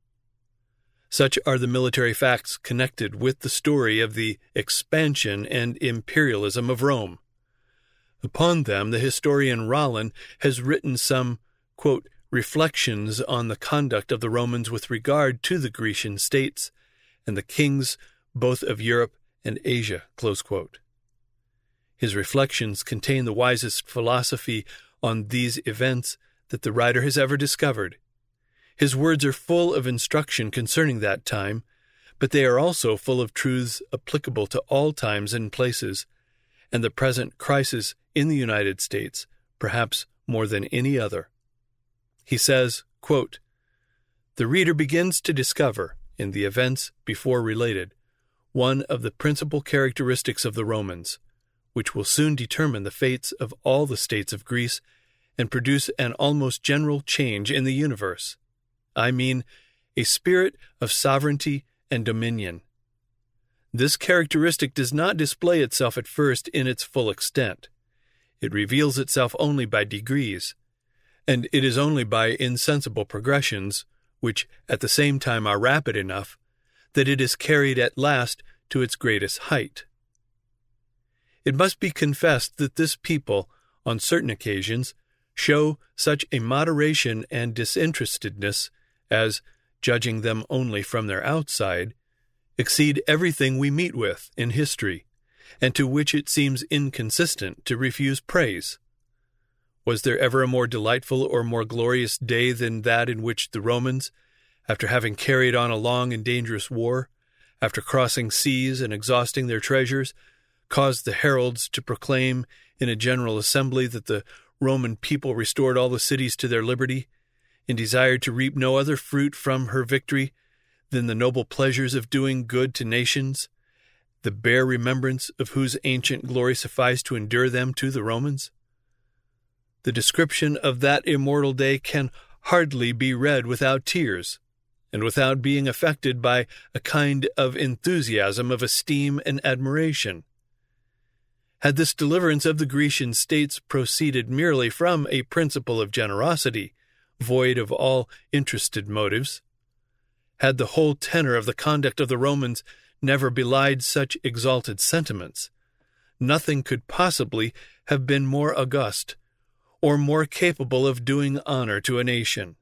Such are the military facts connected with the story of the expansion and imperialism of Rome. Upon them the historian Rollin has written some, quote, reflections on the conduct of the Romans with regard to the Grecian states and the kings both of Europe and Asia, close quote. His reflections contain the wisest philosophy on these events that the writer has ever discovered. His words are full of instruction concerning that time, but they are also full of truths applicable to all times and places, and the present crisis in the United States, perhaps more than any other. He says, quote, "The reader begins to discover, in the events before related, one of the principal characteristics of the Romans, which will soon determine the fates of all the states of Greece and produce an almost general change in the universe. I mean, a spirit of sovereignty and dominion. This characteristic does not display itself at first in its full extent. It reveals itself only by degrees, and it is only by insensible progressions, which at the same time are rapid enough, that it is carried at last to its greatest height. It must be confessed that this people, on certain occasions, show such a moderation and disinterestedness as, judging them only from their outside, exceed everything we meet with in history, and to which it seems inconsistent to refuse praise. Was there ever a more delightful or more glorious day than that in which the Romans, after having carried on a long and dangerous war, after crossing seas and exhausting their treasures, caused the heralds to proclaim in a general assembly that the Roman people restored all the cities to their liberty, and desired to reap no other fruit from her victory than the noble pleasures of doing good to nations, the bare remembrance of whose ancient glory sufficed to endure them to the Romans? The description of that immortal day can hardly be read without tears, and without being affected by a kind of enthusiasm of esteem and admiration. Had this deliverance of the Grecian states proceeded merely from a principle of generosity, void of all interested motives, had the whole tenor of the conduct of the Romans never belied such exalted sentiments, nothing could possibly have been more august or more capable of doing honor to a nation.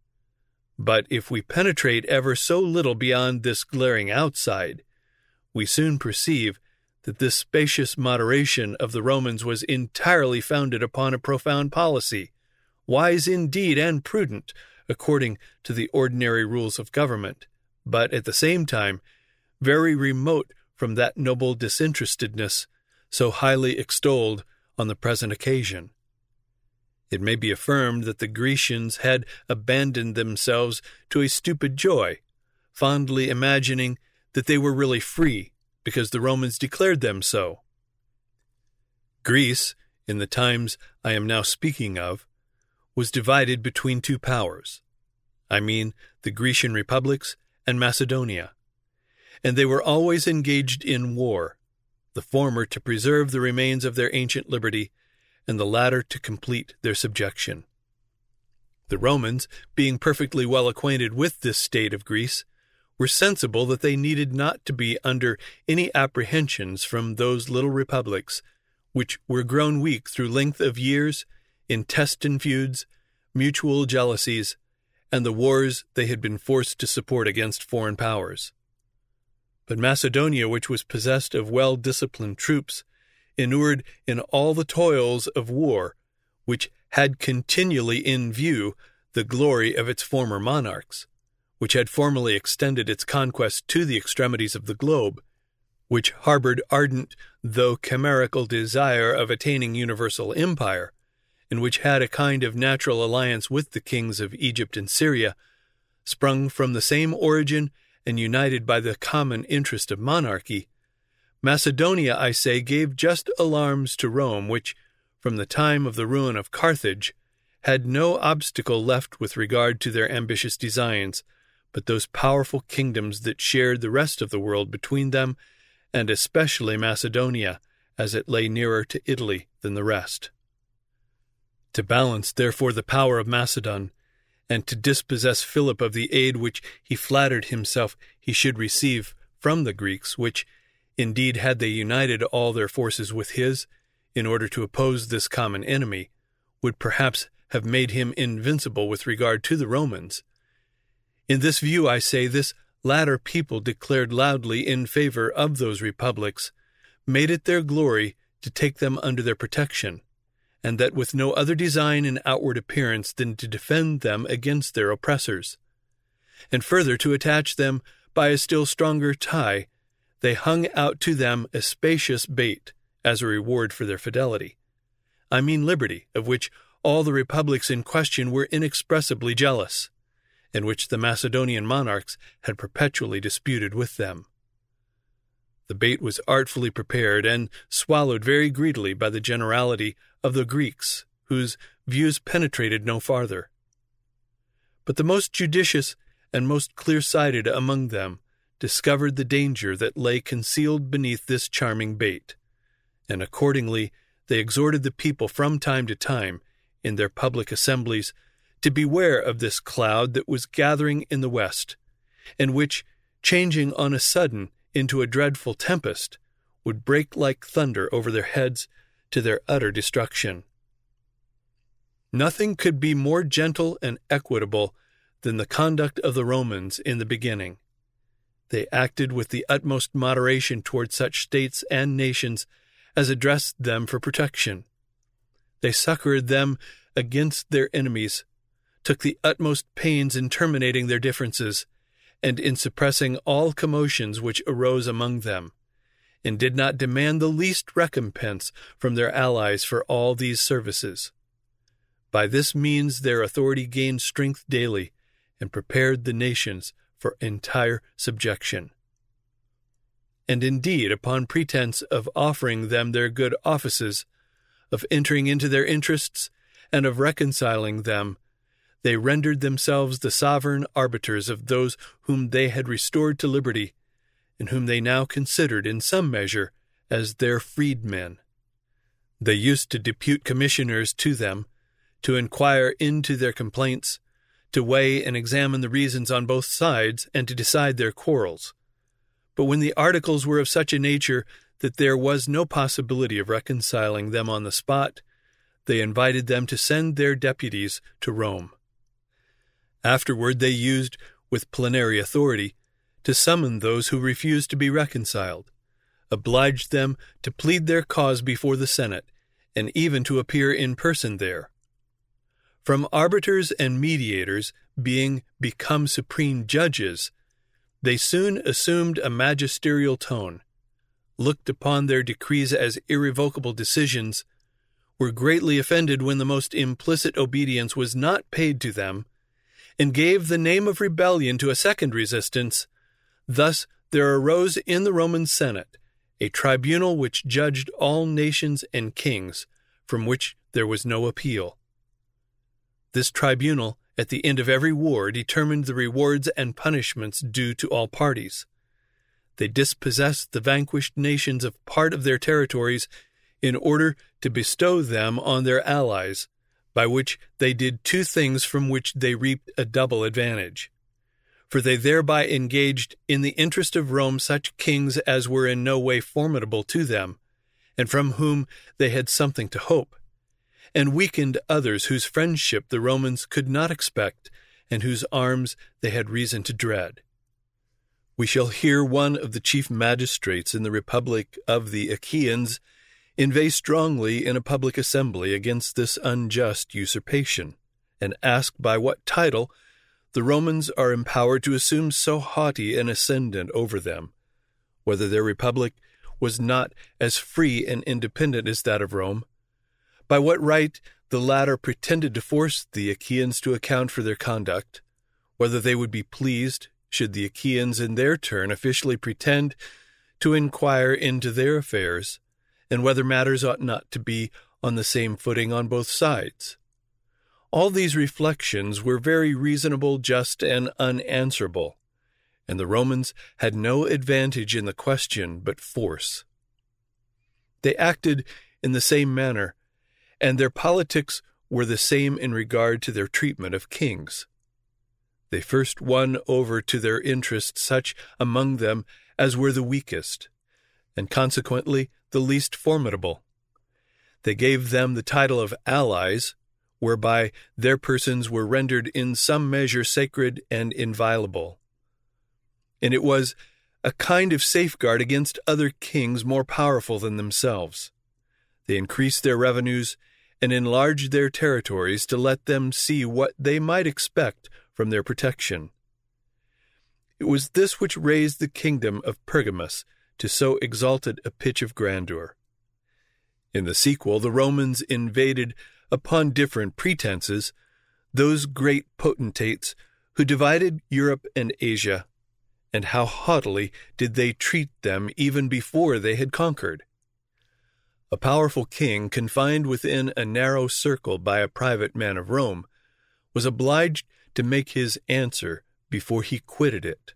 But if we penetrate ever so little beyond this glaring outside, we soon perceive that this spacious moderation of the Romans was entirely founded upon a profound policy, wise indeed and prudent according to the ordinary rules of government, but at the same time very remote from that noble disinterestedness so highly extolled on the present occasion. It may be affirmed that the Grecians had abandoned themselves to a stupid joy, fondly imagining that they were really free because the Romans declared them so. Greece, in the times I am now speaking of, was divided between two powers. I mean the Grecian republics and Macedonia, and they were always engaged in war, the former to preserve the remains of their ancient liberty, and the latter to complete their subjection. The Romans, being perfectly well acquainted with this state of Greece, were sensible that they needed not to be under any apprehensions from those little republics, which were grown weak through length of years, intestine feuds, mutual jealousies, and the wars they had been forced to support against foreign powers. But Macedonia, which was possessed of well-disciplined troops, inured in all the toils of war, which had continually in view the glory of its former monarchs, which had formerly extended its conquest to the extremities of the globe, which harbored ardent though chimerical desire of attaining universal empire, and which had a kind of natural alliance with the kings of Egypt and Syria, sprung from the same origin and united by the common interest of monarchy, Macedonia, I say, gave just alarms to Rome, which, from the time of the ruin of Carthage, had no obstacle left with regard to their ambitious designs, but those powerful kingdoms that shared the rest of the world between them, and especially Macedonia, as it lay nearer to Italy than the rest. To balance, therefore, the power of Macedon, and to dispossess Philip of the aid which he flattered himself he should receive from the Greeks, which, indeed, had they united all their forces with his, in order to oppose this common enemy, would perhaps have made him invincible with regard to the Romans. In this view, I say, this latter people declared loudly in favor of those republics, made it their glory to take them under their protection, and that with no other design in outward appearance than to defend them against their oppressors. And further, to attach them by a still stronger tie, they hung out to them a spacious bait as a reward for their fidelity. I mean liberty, of which all the republics in question were inexpressibly jealous, and which the Macedonian monarchs had perpetually disputed with them. The bait was artfully prepared and swallowed very greedily by the generality of the Greeks, whose views penetrated no farther. But the most judicious and most clear-sighted among them discovered the danger that lay concealed beneath this charming bait, and accordingly they exhorted the people from time to time, in their public assemblies, to beware of this cloud that was gathering in the west, and which, changing on a sudden into a dreadful tempest, would break like thunder over their heads to their utter destruction. Nothing could be more gentle and equitable than the conduct of the Romans in the beginning. They acted with the utmost moderation toward such states and nations as addressed them for protection. They succored them against their enemies, took the utmost pains in terminating their differences, and in suppressing all commotions which arose among them, and did not demand the least recompense from their allies for all these services. By this means their authority gained strength daily, and prepared the nations for entire subjection. And indeed, upon pretense of offering them their good offices, of entering into their interests, and of reconciling them, they rendered themselves the sovereign arbiters of those whom they had restored to liberty, and whom they now considered in some measure as their freedmen. They used to depute commissioners to them, to inquire into their complaints, to weigh and examine the reasons on both sides, and to decide their quarrels. But when the articles were of such a nature that there was no possibility of reconciling them on the spot, they invited them to send their deputies to Rome. Afterward they used, with plenary authority, to summon those who refused to be reconciled, obliged them to plead their cause before the Senate, and even to appear in person there. From arbiters and mediators being become supreme judges, they soon assumed a magisterial tone, looked upon their decrees as irrevocable decisions, were greatly offended when the most implicit obedience was not paid to them, and gave the name of rebellion to a second resistance. Thus there arose in the Roman Senate a tribunal which judged all nations and kings, from which there was no appeal. This tribunal, at the end of every war, determined the rewards and punishments due to all parties. They dispossessed the vanquished nations of part of their territories in order to bestow them on their allies, by which they did two things from which they reaped a double advantage. For they thereby engaged in the interest of Rome such kings as were in no way formidable to them, and from whom they had something to hope, and weakened others whose friendship the Romans could not expect, and whose arms they had reason to dread. We shall hear one of the chief magistrates in the Republic of the Achaeans inveigh strongly in a public assembly against this unjust usurpation, and ask by what title the Romans are empowered to assume so haughty an ascendant over them, whether their republic was not as free and independent as that of Rome, by what right the latter pretended to force the Achaeans to account for their conduct, whether they would be pleased should the Achaeans in their turn officially pretend to inquire into their affairs, and whether matters ought not to be on the same footing on both sides. All these reflections were very reasonable, just, and unanswerable, and the Romans had no advantage in the question but force. They acted in the same manner, and their politics were the same in regard to their treatment of kings. They first won over to their interest such among them as were the weakest, and consequently the least formidable. They gave them the title of allies, whereby their persons were rendered in some measure sacred and inviolable. And it was a kind of safeguard against other kings more powerful than themselves. They increased their revenues and enlarged their territories to let them see what they might expect from their protection. It was this which raised the kingdom of Pergamus to so exalted a pitch of grandeur. In the sequel, the Romans invaded, upon different pretenses, those great potentates who divided Europe and Asia, and how haughtily did they treat them even before they had conquered. A powerful king, confined within a narrow circle by a private man of Rome, was obliged to make his answer before he quitted it.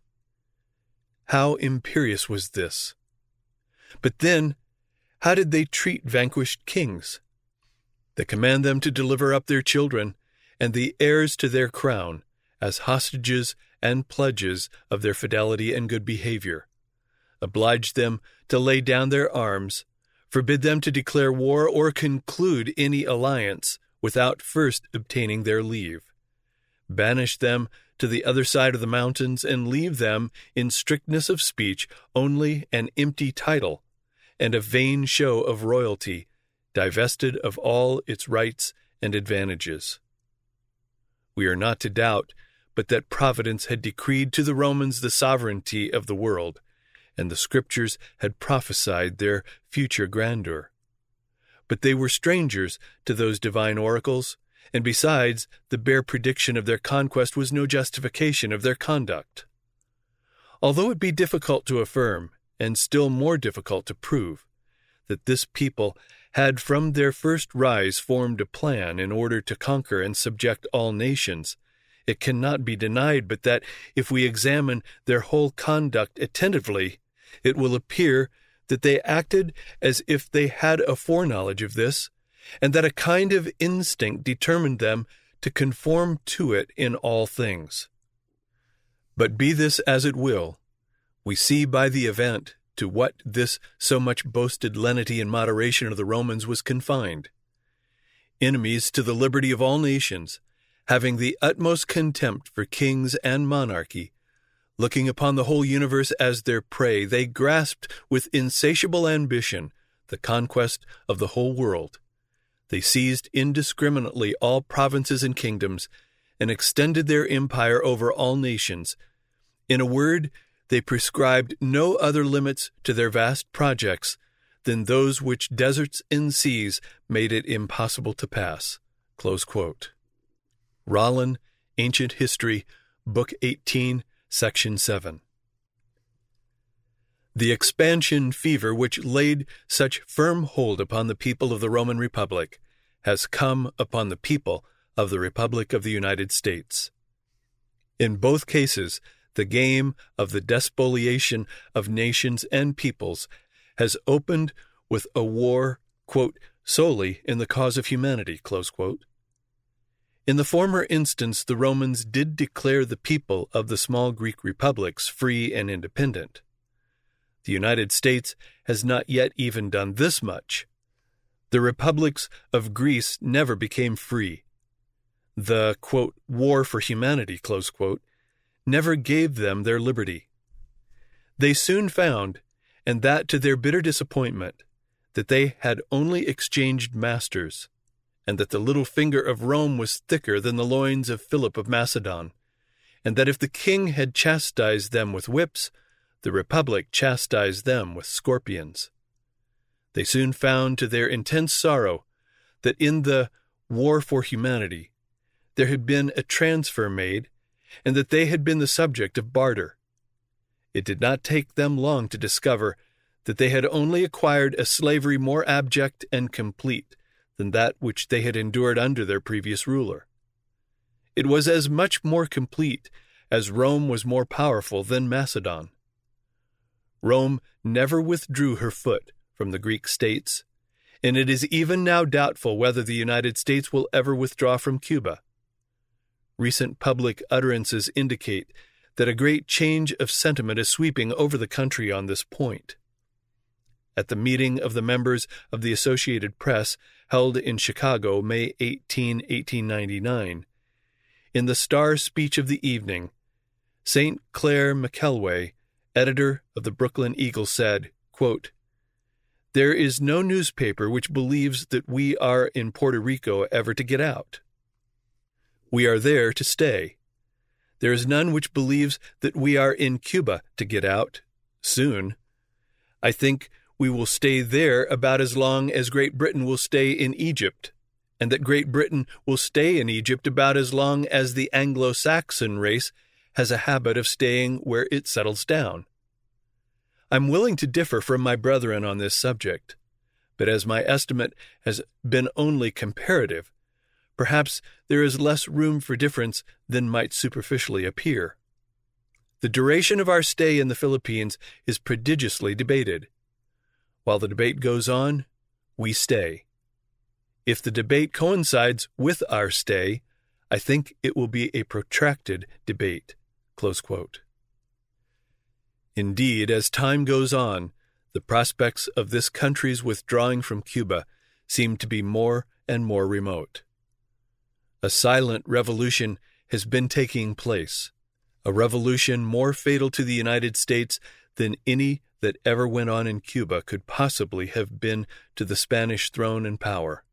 How imperious was this! But then, how did they treat vanquished kings? They command them to deliver up their children and the heirs to their crown as hostages and pledges of their fidelity and good behavior, oblige them to lay down their arms, forbid them to declare war or conclude any alliance without first obtaining their leave, banish them to the other side of the mountains and leave them, in strictness of speech, only an empty title and a vain show of royalty, divested of all its rights and advantages. We are not to doubt but that Providence had decreed to the Romans the sovereignty of the world, and the Scriptures had prophesied their future grandeur. But they were strangers to those divine oracles, and besides, the bare prediction of their conquest was no justification of their conduct. Although it be difficult to affirm, and still more difficult to prove, that this people had from their first rise formed a plan in order to conquer and subject all nations, it cannot be denied but that, if we examine their whole conduct attentively, it will appear that they acted as if they had a foreknowledge of this, and that a kind of instinct determined them to conform to it in all things. But be this as it will, we see by the event to what this so much boasted lenity and moderation of the Romans was confined. Enemies to the liberty of all nations, having the utmost contempt for kings and monarchy, looking upon the whole universe as their prey, they grasped with insatiable ambition the conquest of the whole world. They seized indiscriminately all provinces and kingdoms, and extended their empire over all nations. In a word, they prescribed no other limits to their vast projects than those which deserts and seas made it impossible to pass. Close quote. Rollin, Ancient History, Book eighteen, Section seven. The expansion fever which laid such firm hold upon the people of the Roman Republic has come upon the people of the Republic of the United States. In both cases, the game of the despoliation of nations and peoples has opened with a war, quote, solely in the cause of humanity, close quote. In the former instance, the Romans did declare the people of the small Greek republics free and independent. The United States has not yet even done this much. The republics of Greece never became free. The, quote, war for humanity, close quote, never gave them their liberty. They soon found, and that to their bitter disappointment, that they had only exchanged masters, and that the little finger of Rome was thicker than the loins of Philip of Macedon, and that if the king had chastised them with whips, the republic chastised them with scorpions. They soon found to their intense sorrow that in the war for humanity there had been a transfer made, and that they had been the subject of barter. It did not take them long to discover that they had only acquired a slavery more abject and complete than that which they had endured under their previous ruler. It was as much more complete as Rome was more powerful than Macedon. Rome never withdrew her foot from the Greek states, and it is even now doubtful whether the United States will ever withdraw from Cuba. Recent public utterances indicate that a great change of sentiment is sweeping over the country on this point. At the meeting of the members of the Associated Press held in Chicago, May eighteenth, eighteen ninety-nine, in the star speech of the evening, Saint Clair McKelway, editor of the Brooklyn Eagle, said, quote, "There is no newspaper which believes that we are in Puerto Rico ever to get out. We are there to stay. There is none which believes that we are in Cuba to get out soon. I think we will stay there about as long as Great Britain will stay in Egypt, and that Great Britain will stay in Egypt about as long as the Anglo-Saxon race has a habit of staying where it settles down. I'm willing to differ from my brethren on this subject, but as my estimate has been only comparative, perhaps there is less room for difference than might superficially appear. The duration of our stay in the Philippines is prodigiously debated. While the debate goes on, we stay. If the debate coincides with our stay, I think it will be a protracted debate." Close quote. Indeed, as time goes on, the prospects of this country's withdrawing from Cuba seem to be more and more remote. A silent revolution has been taking place, a revolution more fatal to the United States than any that ever went on in Cuba could possibly have been to the Spanish throne and power.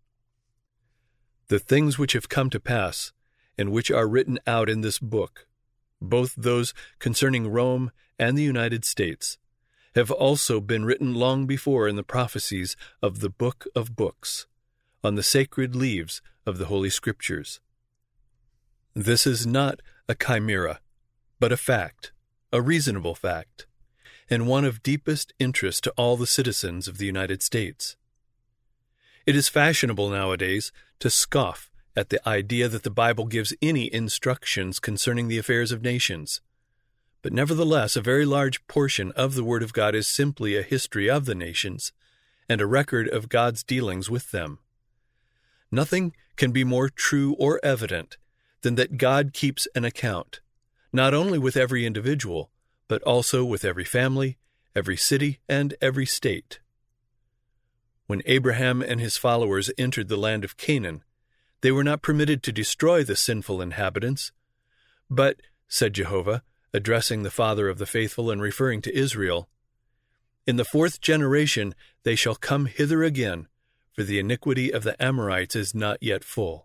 The things which have come to pass, and which are written out in this book, both those concerning Rome and the United States, have also been written long before in the prophecies of the Book of Books, on the sacred leaves of the Holy Scriptures. This is not a chimera, but a fact, a reasonable fact, and one of deepest interest to all the citizens of the United States. It is fashionable nowadays to scoff at the idea that the Bible gives any instructions concerning the affairs of nations. But nevertheless, a very large portion of the Word of God is simply a history of the nations and a record of God's dealings with them. Nothing can be more true or evident than that God keeps an account, not only with every individual, but also with every family, every city, and every state. When Abraham and his followers entered the land of Canaan, they were not permitted to destroy the sinful inhabitants, but, said Jehovah, addressing the father of the faithful and referring to Israel, in the fourth generation they shall come hither again, for the iniquity of the Amorites is not yet full.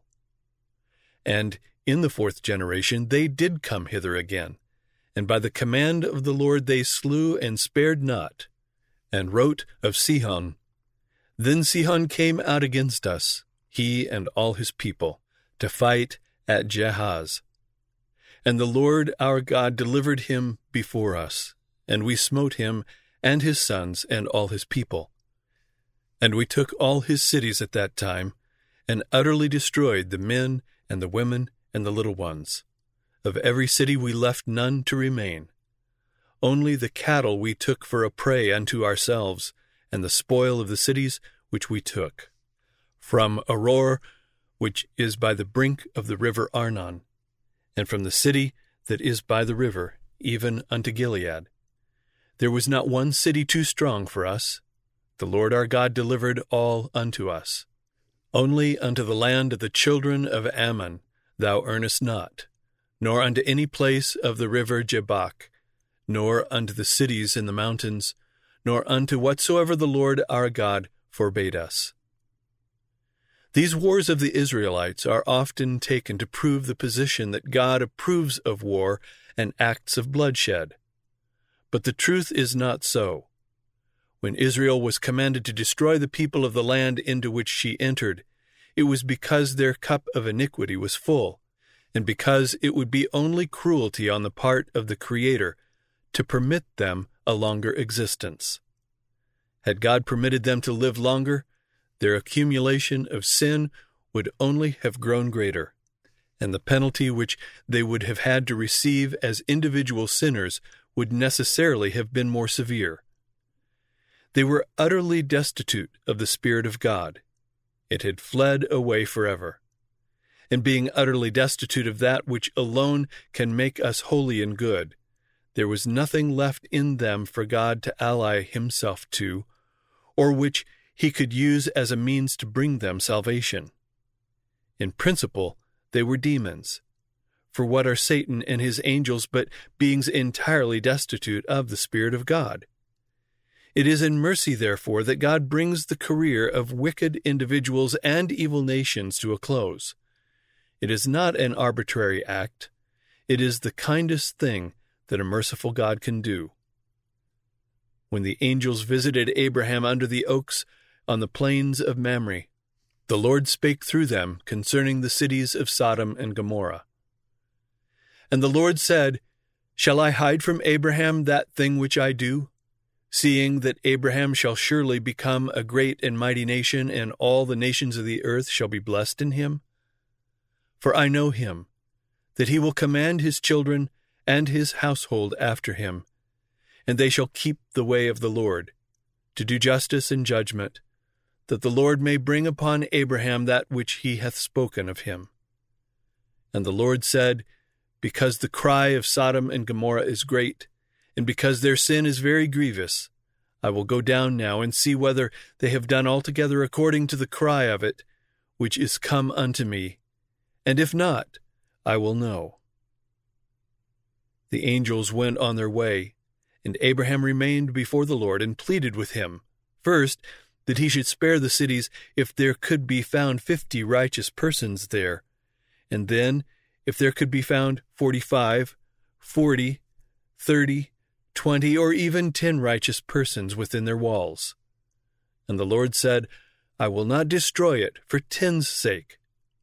And in the fourth generation they did come hither again, and by the command of the Lord they slew and spared not, and wrote of Sihon, Then Sihon came out against us, he and all his people, to fight at Jahaz. And the Lord our God delivered him before us, and we smote him and his sons and all his people. And we took all his cities at that time, and utterly destroyed the men and the women and the little ones. Of every city we left none to remain. Only the cattle we took for a prey unto ourselves, and the spoil of the cities which we took. From Aroer, which is by the brink of the river Arnon, and from the city that is by the river, even unto Gilead. There was not one city too strong for us. The Lord our God delivered all unto us. Only unto the land of the children of Ammon thou earnest not, nor unto any place of the river Jabbok, nor unto the cities in the mountains, nor unto whatsoever the Lord our God forbade us. These wars of the Israelites are often taken to prove the position that God approves of war and acts of bloodshed. But the truth is not so. When Israel was commanded to destroy the people of the land into which she entered, it was because their cup of iniquity was full, and because it would be only cruelty on the part of the Creator to permit them a longer existence. Had God permitted them to live longer, their accumulation of sin would only have grown greater, and the penalty which they would have had to receive as individual sinners would necessarily have been more severe. They were utterly destitute of the Spirit of God. It had fled away forever. And being utterly destitute of that which alone can make us holy and good, there was nothing left in them for God to ally himself to, or which he could use as a means to bring them salvation. In principle, they were demons. For what are Satan and his angels but beings entirely destitute of the Spirit of God? It is in mercy, therefore, that God brings the career of wicked individuals and evil nations to a close. It is not an arbitrary act. It is the kindest thing that a merciful God can do. When the angels visited Abraham under the oaks on the plains of Mamre, the Lord spake through them concerning the cities of Sodom and Gomorrah. And the Lord said, Shall I hide from Abraham that thing which I do, seeing that Abraham shall surely become a great and mighty nation, and all the nations of the earth shall be blessed in him? For I know him, that he will command his children and his household after him, and they shall keep the way of the Lord, to do justice and judgment, that the Lord may bring upon Abraham that which he hath spoken of him. And the Lord said, Because the cry of Sodom and Gomorrah is great, and because their sin is very grievous, I will go down now and see whether they have done altogether according to the cry of it, which is come unto me, and if not, I will know. The angels went on their way, and Abraham remained before the Lord and pleaded with him, first, that he should spare the cities if there could be found fifty righteous persons there, and then, if there could be found forty-five, forty, thirty, twenty, or even ten righteous persons within their walls. And the Lord said, I will not destroy it for ten's sake.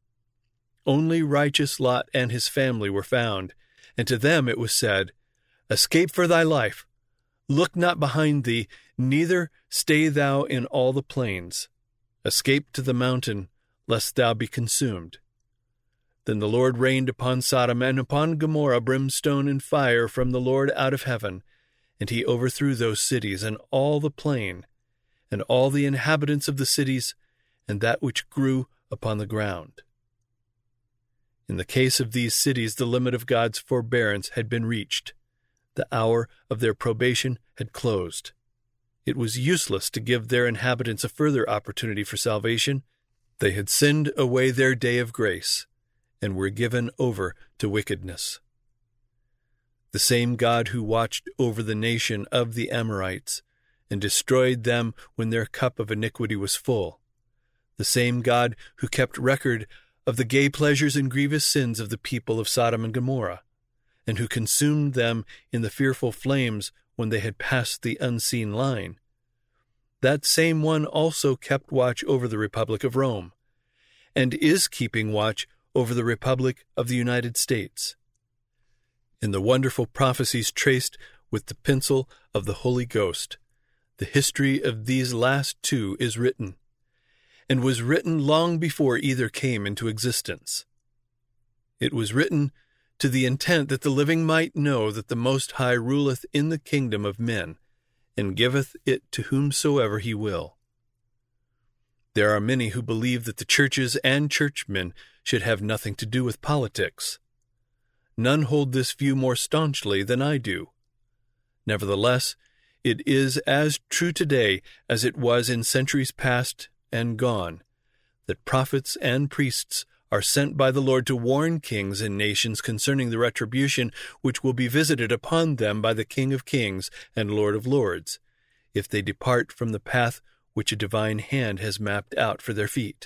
Only righteous Lot and his family were found, and to them it was said, Escape for thy life. Look not behind thee, neither stay thou in all the plains. Escape to the mountain, lest thou be consumed. Then the Lord rained upon Sodom and upon Gomorrah brimstone and fire from the Lord out of heaven, and he overthrew those cities and all the plain, and all the inhabitants of the cities, and that which grew upon the ground. In the case of these cities, the limit of God's forbearance had been reached. The hour of their probation had closed. It was useless to give their inhabitants a further opportunity for salvation. They had sinned away their day of grace, and were given over to wickedness. The same God who watched over the nation of the Amorites and destroyed them when their cup of iniquity was full, the same God who kept record of the gay pleasures and grievous sins of the people of Sodom and Gomorrah, and who consumed them in the fearful flames when they had passed the unseen line, that same one also kept watch over the Republic of Rome, and is keeping watch over the Republic of the United States. In the wonderful prophecies traced with the pencil of the Holy Ghost, the history of these last two is written, and was written long before either came into existence. It was written to the intent that the living might know that the Most High ruleth in the kingdom of men, and giveth it to whomsoever he will. There are many who believe that the churches and churchmen should have nothing to do with politics. None hold this view more staunchly than I do. Nevertheless, it is as true today as it was in centuries past and gone, that prophets and priests are sent by the Lord to warn kings and nations concerning the retribution which will be visited upon them by the King of Kings and Lord of Lords, if they depart from the path which a divine hand has mapped out for their feet.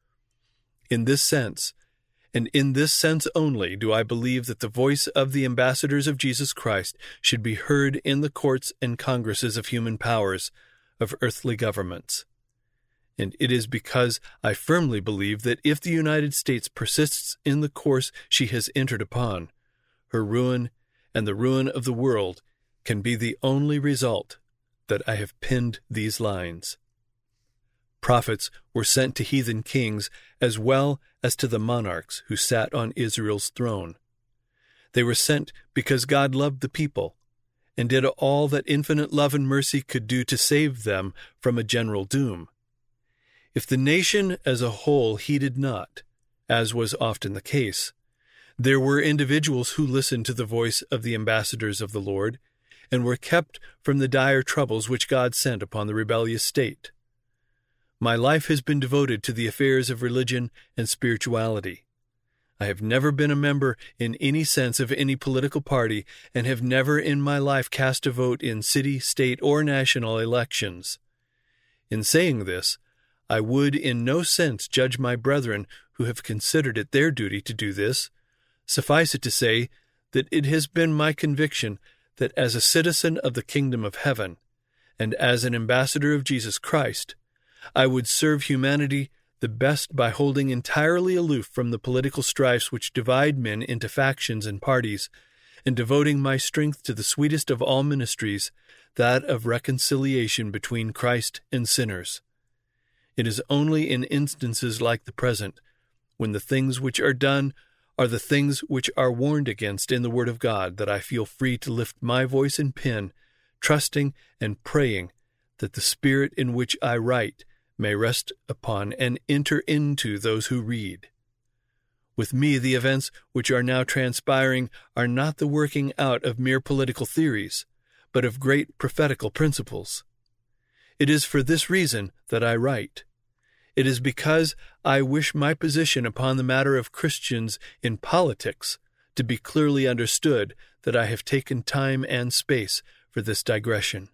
In this sense, and in this sense only, do I believe that the voice of the ambassadors of Jesus Christ should be heard in the courts and congresses of human powers, of earthly governments. And it is because I firmly believe that if the United States persists in the course she has entered upon, her ruin and the ruin of the world can be the only result, that I have penned these lines. Prophets were sent to heathen kings as well as to the monarchs who sat on Israel's throne. They were sent because God loved the people, and did all that infinite love and mercy could do to save them from a general doom. If the nation as a whole heeded not, as was often the case, there were individuals who listened to the voice of the ambassadors of the Lord, and were kept from the dire troubles which God sent upon the rebellious state. My life has been devoted to the affairs of religion and spirituality. I have never been a member in any sense of any political party, and have never in my life cast a vote in city, state, or national elections. In saying this, I would in no sense judge my brethren who have considered it their duty to do this. Suffice it to say that it has been my conviction that as a citizen of the kingdom of heaven, and as an ambassador of Jesus Christ, I would serve humanity the best by holding entirely aloof from the political strifes which divide men into factions and parties, and devoting my strength to the sweetest of all ministries, that of reconciliation between Christ and sinners. It is only in instances like the present, when the things which are done are the things which are warned against in the Word of God, that I feel free to lift my voice and pen, trusting and praying that the Spirit in which I write may rest upon and enter into those who read. With me, the events which are now transpiring are not the working out of mere political theories, but of great prophetical principles. It is for this reason that I write. It is because I wish my position upon the matter of Christians in politics to be clearly understood that I have taken time and space for this digression.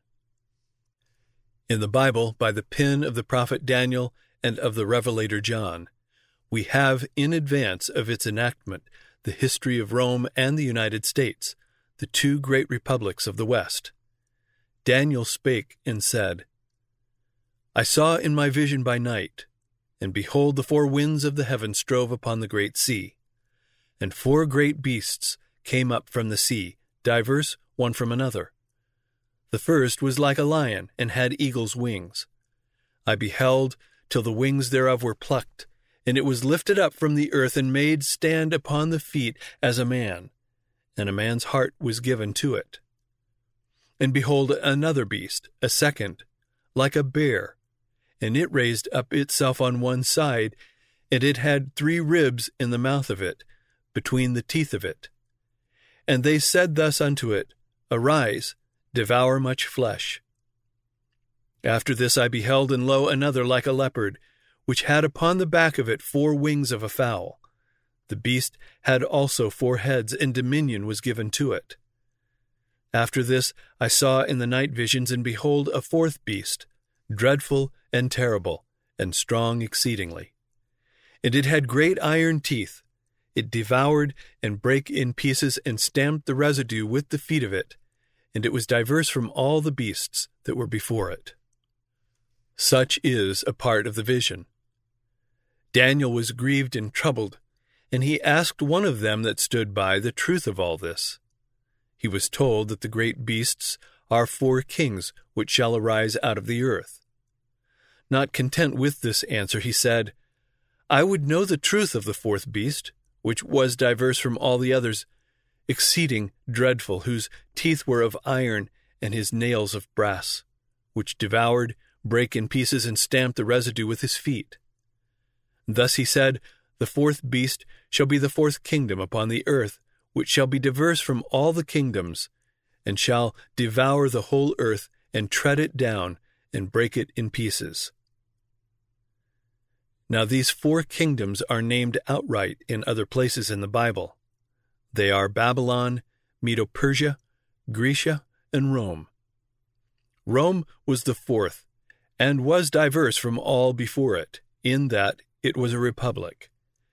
In the Bible, by the pen of the prophet Daniel and of the Revelator John, we have, in advance of its enactment, the history of Rome and the United States, the two great republics of the West. Daniel spake and said, I saw in my vision by night, and behold, the four winds of the heaven strove upon the great sea. And four great beasts came up from the sea, divers one from another. The first was like a lion, and had eagle's wings. I beheld till the wings thereof were plucked, and it was lifted up from the earth, and made stand upon the feet as a man, and a man's heart was given to it. And behold, another beast, a second, like a bear, and it raised up itself on one side, and it had three ribs in the mouth of it, between the teeth of it. And they said thus unto it, Arise, devour much flesh. After this I beheld, and lo, another like a leopard, which had upon the back of it four wings of a fowl. The beast had also four heads, and dominion was given to it. After this I saw in the night visions, and behold, a fourth beast, dreadful and terrible, and strong exceedingly. And it had great iron teeth. It devoured and brake in pieces, and stamped the residue with the feet of it, and it was diverse from all the beasts that were before it. Such is a part of the vision. Daniel was grieved and troubled, and he asked one of them that stood by the truth of all this. He was told that the great beasts are four kings which shall arise out of the earth. Not content with this answer, he said, I would know the truth of the fourth beast, which was diverse from all the others, exceeding dreadful, whose teeth were of iron, and his nails of brass, which devoured, brake in pieces, and stamped the residue with his feet. Thus he said, The fourth beast shall be the fourth kingdom upon the earth, which shall be diverse from all the kingdoms, and shall devour the whole earth, and tread it down, and break it in pieces. Now these four kingdoms are named outright in other places in the Bible. They are Babylon, Medo-Persia, Grecia, and Rome. Rome was the fourth, and was diverse from all before it, in that it was a republic.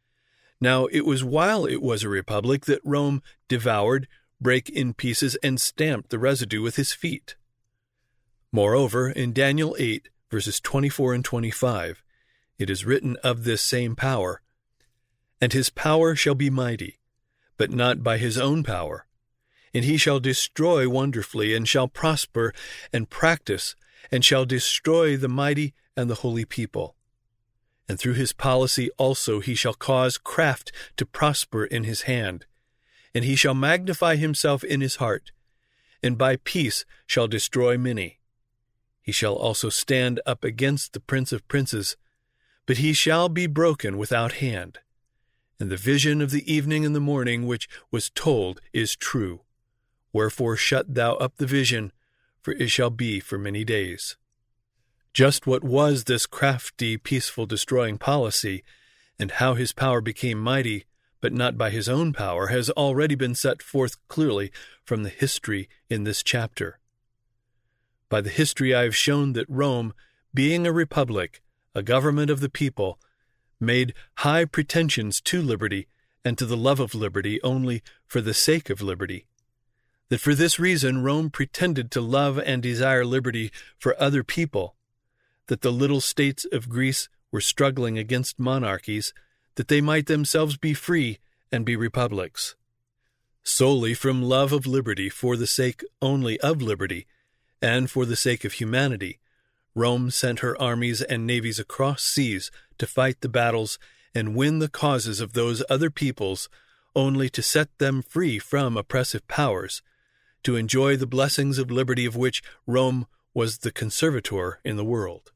Now it was while it was a republic that Rome devoured, brake in pieces, and stamped the residue with his feet. Moreover, in Daniel eight, verses twenty-four and twenty-five, it is written of this same power, And his power shall be mighty, but not by his own power. And he shall destroy wonderfully, and shall prosper and practice, and shall destroy the mighty and the holy people. And through his policy also he shall cause craft to prosper in his hand. And he shall magnify himself in his heart, and by peace shall destroy many. He shall also stand up against the prince of princes, but he shall be broken without hand. And the vision of the evening and the morning which was told is true. Wherefore shut thou up the vision, for it shall be for many days. Just what was this crafty, peaceful, destroying policy, and how his power became mighty, but not by his own power, has already been set forth clearly from the history in this chapter. By the history I have shown that Rome, being a republic, a government of the people, made high pretensions to liberty and to the love of liberty only for the sake of liberty. That for this reason Rome pretended to love and desire liberty for other people, that the little states of Greece were struggling against monarchies, that they might themselves be free and be republics. Solely from love of liberty, for the sake only of liberty, and for the sake of humanity, Rome sent her armies and navies across seas to fight the battles and win the causes of those other peoples, only to set them free from oppressive powers, to enjoy the blessings of liberty of which Rome was the conservator in the world.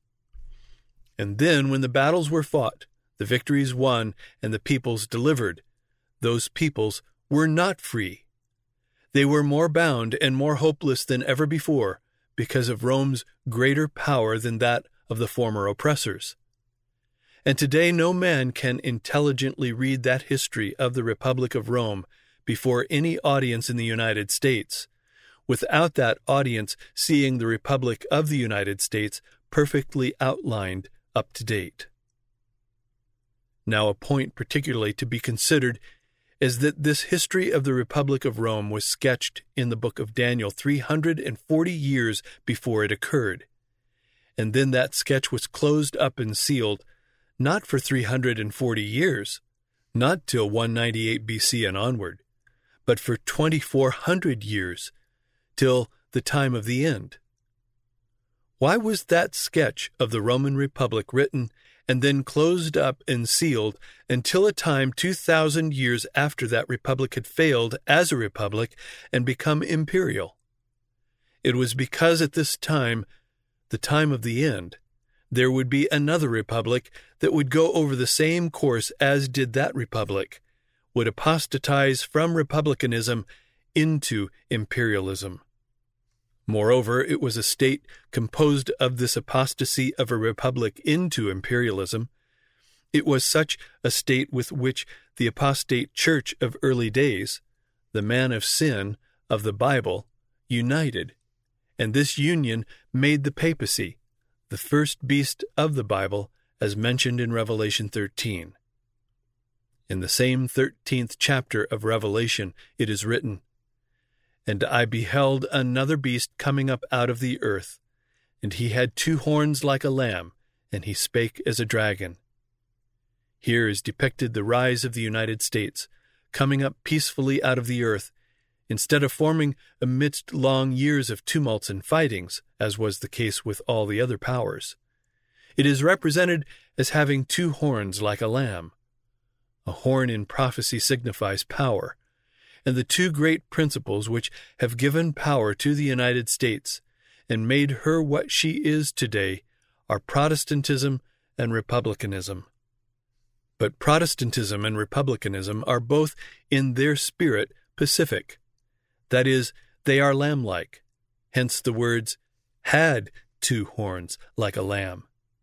And then, when the battles were fought, the victories won, and the peoples delivered, those peoples were not free. They were more bound and more hopeless than ever before, because of Rome's greater power than that of the former oppressors. And today no man can intelligently read that history of the Republic of Rome, before any audience in the United States, without that audience seeing the Republic of the United States perfectly outlined up to date. Now, a point particularly to be considered is that this history of the Republic of Rome was sketched in the book of Daniel three hundred forty years before it occurred, and then that sketch was closed up and sealed, not for three hundred forty years, not till one ninety-eight B C and onward, but for twenty-four hundred years, till the time of the end. Why was that sketch of the Roman Republic written and then closed up and sealed until a time two thousand years after that republic had failed as a republic and become imperial? It was because at this time, the time of the end, there would be another republic that would go over the same course as did that republic, would apostatize from republicanism into imperialism. Moreover, it was a state composed of this apostasy of a republic into imperialism. It was such a state with which the apostate church of early days, the man of sin of the Bible, united, and this union made the papacy, the first beast of the Bible, as mentioned in Revelation thirteen. In the same thirteenth chapter of Revelation, it is written, "And I beheld another beast coming up out of the earth, and he had two horns like a lamb, and he spake as a dragon." Here is depicted the rise of the United States, coming up peacefully out of the earth, instead of forming amidst long years of tumults and fightings, as was the case with all the other powers. It is represented as having two horns like a lamb. A horn in prophecy signifies power, and the two great principles which have given power to the United States and made her what she is today are Protestantism and Republicanism. But Protestantism and Republicanism are both in their spirit pacific. That is, they are lamb-like, hence the words, "had two horns like a lamb."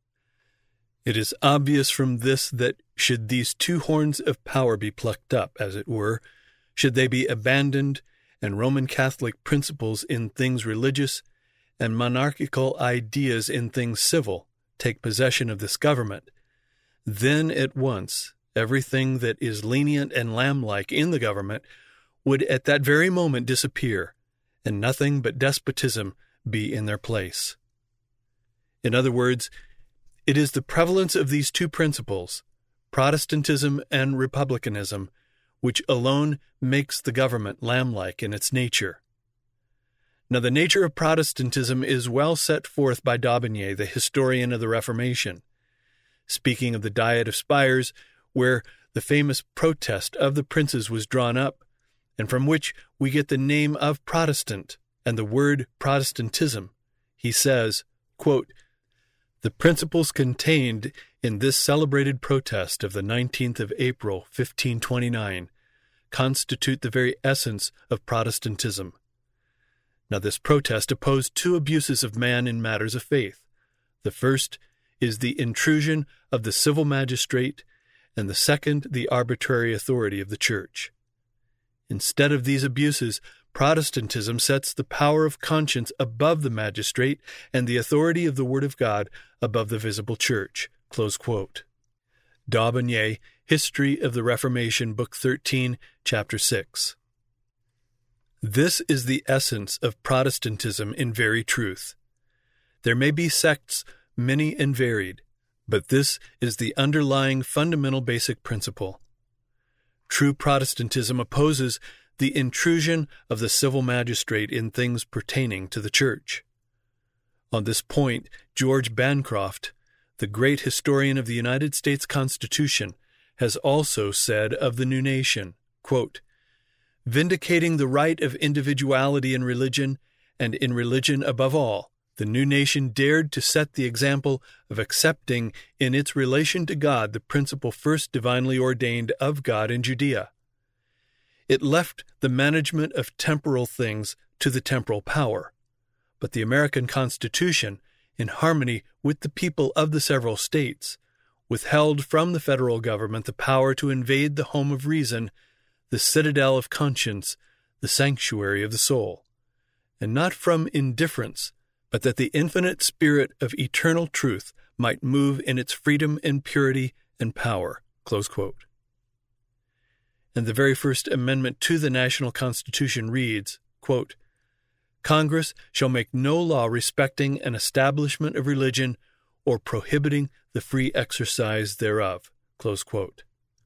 It is obvious from this that should these two horns of power be plucked up, as it were, should they be abandoned, and Roman Catholic principles in things religious and monarchical ideas in things civil take possession of this government, then at once everything that is lenient and lamb-like in the government would at that very moment disappear, and nothing but despotism be in their place. In other words, it is the prevalence of these two principles, Protestantism and Republicanism, which alone makes the government lamb-like in its nature. Now, the nature of Protestantism is well set forth by D'Aubigné, the historian of the Reformation, speaking of the Diet of Spires, where the famous protest of the princes was drawn up, and from which we get the name of Protestant and the word Protestantism. He says, quote, "The principles contained in this celebrated protest of the nineteenth of April, fifteen twenty-nine, constitute the very essence of Protestantism." Now, this protest opposed two abuses of man in matters of faith. The first is the intrusion of the civil magistrate, and the second, the arbitrary authority of the Church. Instead of these abuses, Protestantism sets the power of conscience above the magistrate and the authority of the Word of God above the visible Church. Close quote. D'Aubigné, History of the Reformation, Book thirteen, Chapter six. This is the essence of Protestantism in very truth. There may be sects many and varied, but this is the underlying fundamental basic principle. True Protestantism opposes the intrusion of the civil magistrate in things pertaining to the Church. On this point, George Bancroft, the great historian of the United States Constitution, has also said of the new nation, quote, "Vindicating the right of individuality in religion, and in religion above all, the new nation dared to set the example of accepting in its relation to God the principle first divinely ordained of God in Judea. It left the management of temporal things to the temporal power, but the American Constitution, in harmony with the people of the several states, withheld from the federal government the power to invade the home of reason, the citadel of conscience, the sanctuary of the soul, and not from indifference, but that the infinite spirit of eternal truth might move in its freedom and purity and power." Close quote. And the very first amendment to the National Constitution reads, quote, "Congress shall make no law respecting an establishment of religion or prohibiting the free exercise thereof." Close quote.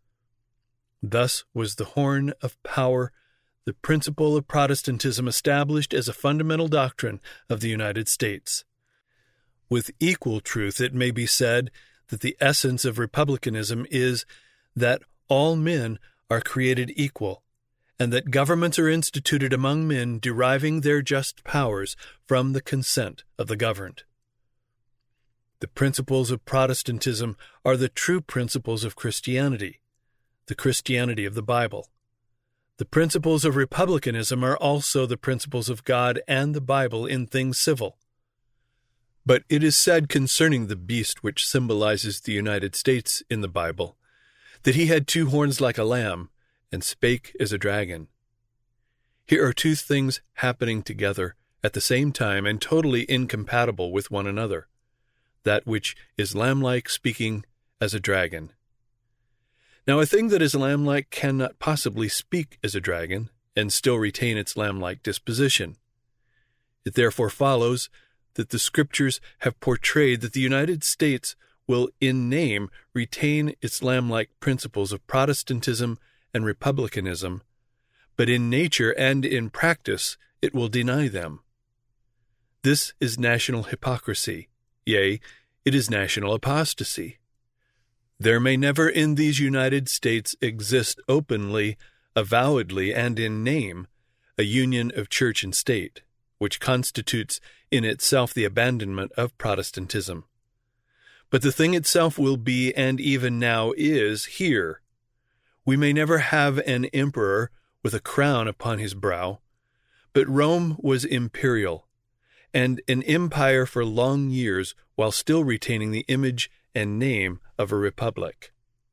Thus was the horn of power, the principle of Protestantism, established as a fundamental doctrine of the United States. With equal truth, it may be said that the essence of republicanism is that all men are created equal, and that governments are instituted among men deriving their just powers from the consent of the governed. The principles of Protestantism are the true principles of Christianity, the Christianity of the Bible. The principles of republicanism are also the principles of God and the Bible in things civil. But it is said concerning the beast which symbolizes the United States in the Bible, that he had two horns like a lamb, and spake as a dragon. Here are two things happening together at the same time and totally incompatible with one another, that which is lamb-like speaking as a dragon. Now a thing that is lamb-like cannot possibly speak as a dragon and still retain its lamb-like disposition. It therefore follows that the Scriptures have portrayed that the United States will in name retain its lamb-like principles of Protestantism and republicanism, but in nature and in practice it will deny them. This is national hypocrisy, yea, it is national apostasy. There may never in these United States exist openly, avowedly, and in name, a union of church and state, which constitutes in itself the abandonment of Protestantism. But the thing itself will be, and even now is, here. We may never have an emperor with a crown upon his brow, but Rome was imperial, and an empire for long years while still retaining the image and name of a republic.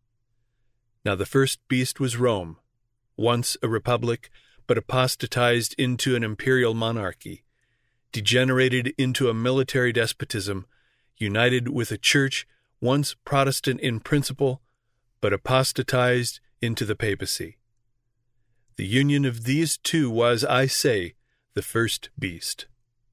Now the first beast was Rome, once a republic, but apostatized into an imperial monarchy, degenerated into a military despotism, united with a church once Protestant in principle, but apostatized into the papacy. The union of these two was, I say, the first beast.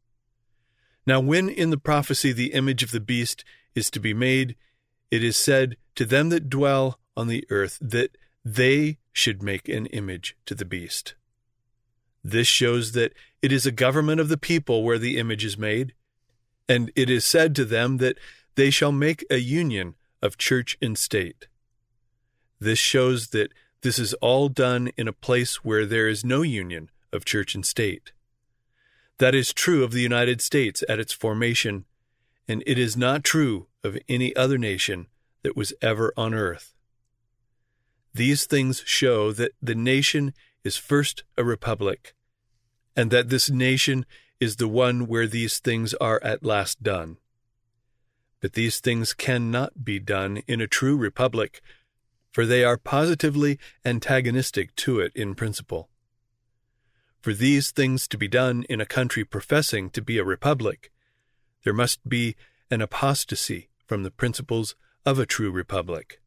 Now when in the prophecy the image of the beast is to be made, it is said to them that dwell on the earth that they should make an image to the beast. This shows that it is a government of the people where the image is made, and it is said to them that they shall make a union of church and state. This shows that this is all done in a place where there is no union of church and state. That is true of the United States at its formation, and it is not true of any other nation that was ever on earth. These things show that the nation is first a republic, and that this nation is the one where these things are at last done. But these things cannot be done in a true republic, for they are positively antagonistic to it in principle. For these things to be done in a country professing to be a republic, there must be an apostasy from the principles of a true republic.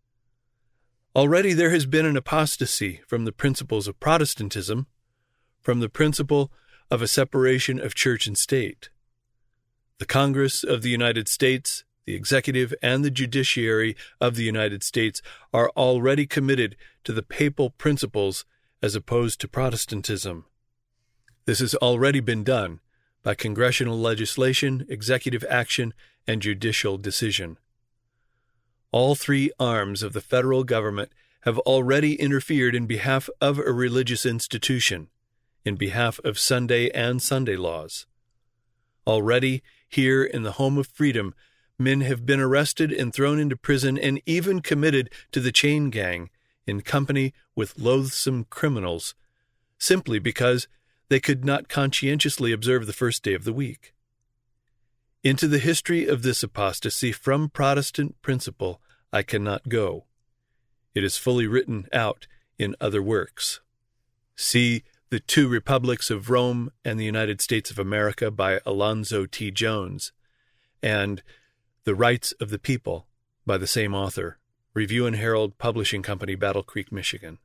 Already there has been an apostasy from the principles of Protestantism, from the principle of a separation of church and state. The Congress of the United States, the executive, and the judiciary of the United States are already committed to the papal principles as opposed to Protestantism. This has already been done by congressional legislation, executive action, and judicial decision. All three arms of the federal government have already interfered in behalf of a religious institution, in behalf of Sunday and Sunday laws. Already, here in the home of freedom, men have been arrested and thrown into prison and even committed to the chain gang in company with loathsome criminals, simply because they could not conscientiously observe the first day of the week. Into the history of this apostasy from Protestant principle I cannot go. It is fully written out in other works. See The Two Republics of Rome and the United States of America by Alonzo T. Jones, and The Rights of the People by the same author, Review and Herald Publishing Company, Battle Creek, Michigan.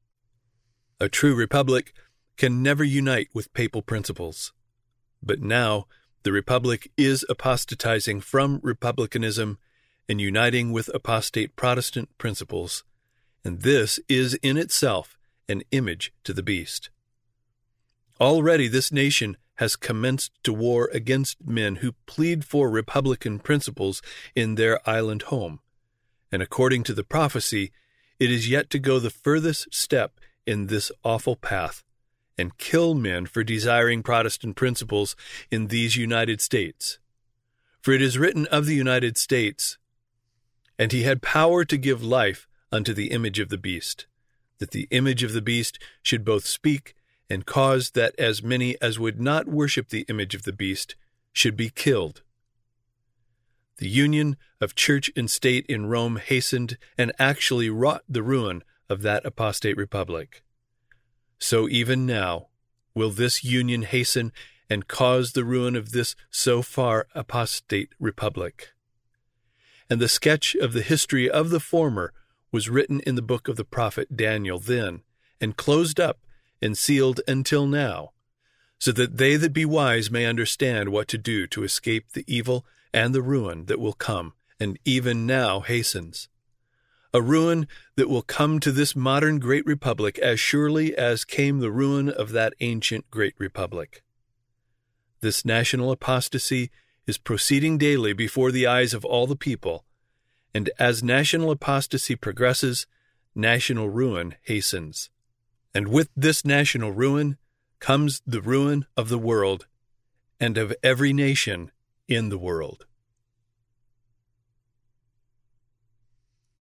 A true republic can never unite with papal principles. But now the republic is apostatizing from republicanism and uniting with apostate Protestant principles, and this is in itself an image to the beast. Already this nation has commenced to war against men who plead for republican principles in their island home, and according to the prophecy, it is yet to go the furthest step in this awful path and kill men for desiring Protestant principles in these United States. For it is written of the United States, "And he had power to give life unto the image of the beast, that the image of the beast should both speak and cause that as many as would not worship the image of the beast should be killed." The union of church and state in Rome hastened and actually wrought the ruin of that apostate republic. So even now will this union hasten and cause the ruin of this so far apostate republic. And the sketch of the history of the former was written in the book of the prophet Daniel then, and closed up and sealed until now, so that they that be wise may understand what to do to escape the evil and the ruin that will come, and even now hastens. A ruin that will come to this modern great republic as surely as came the ruin of that ancient great republic. This national apostasy is proceeding daily before the eyes of all the people, and as national apostasy progresses, national ruin hastens. And with this national ruin comes the ruin of the world and of every nation in the world.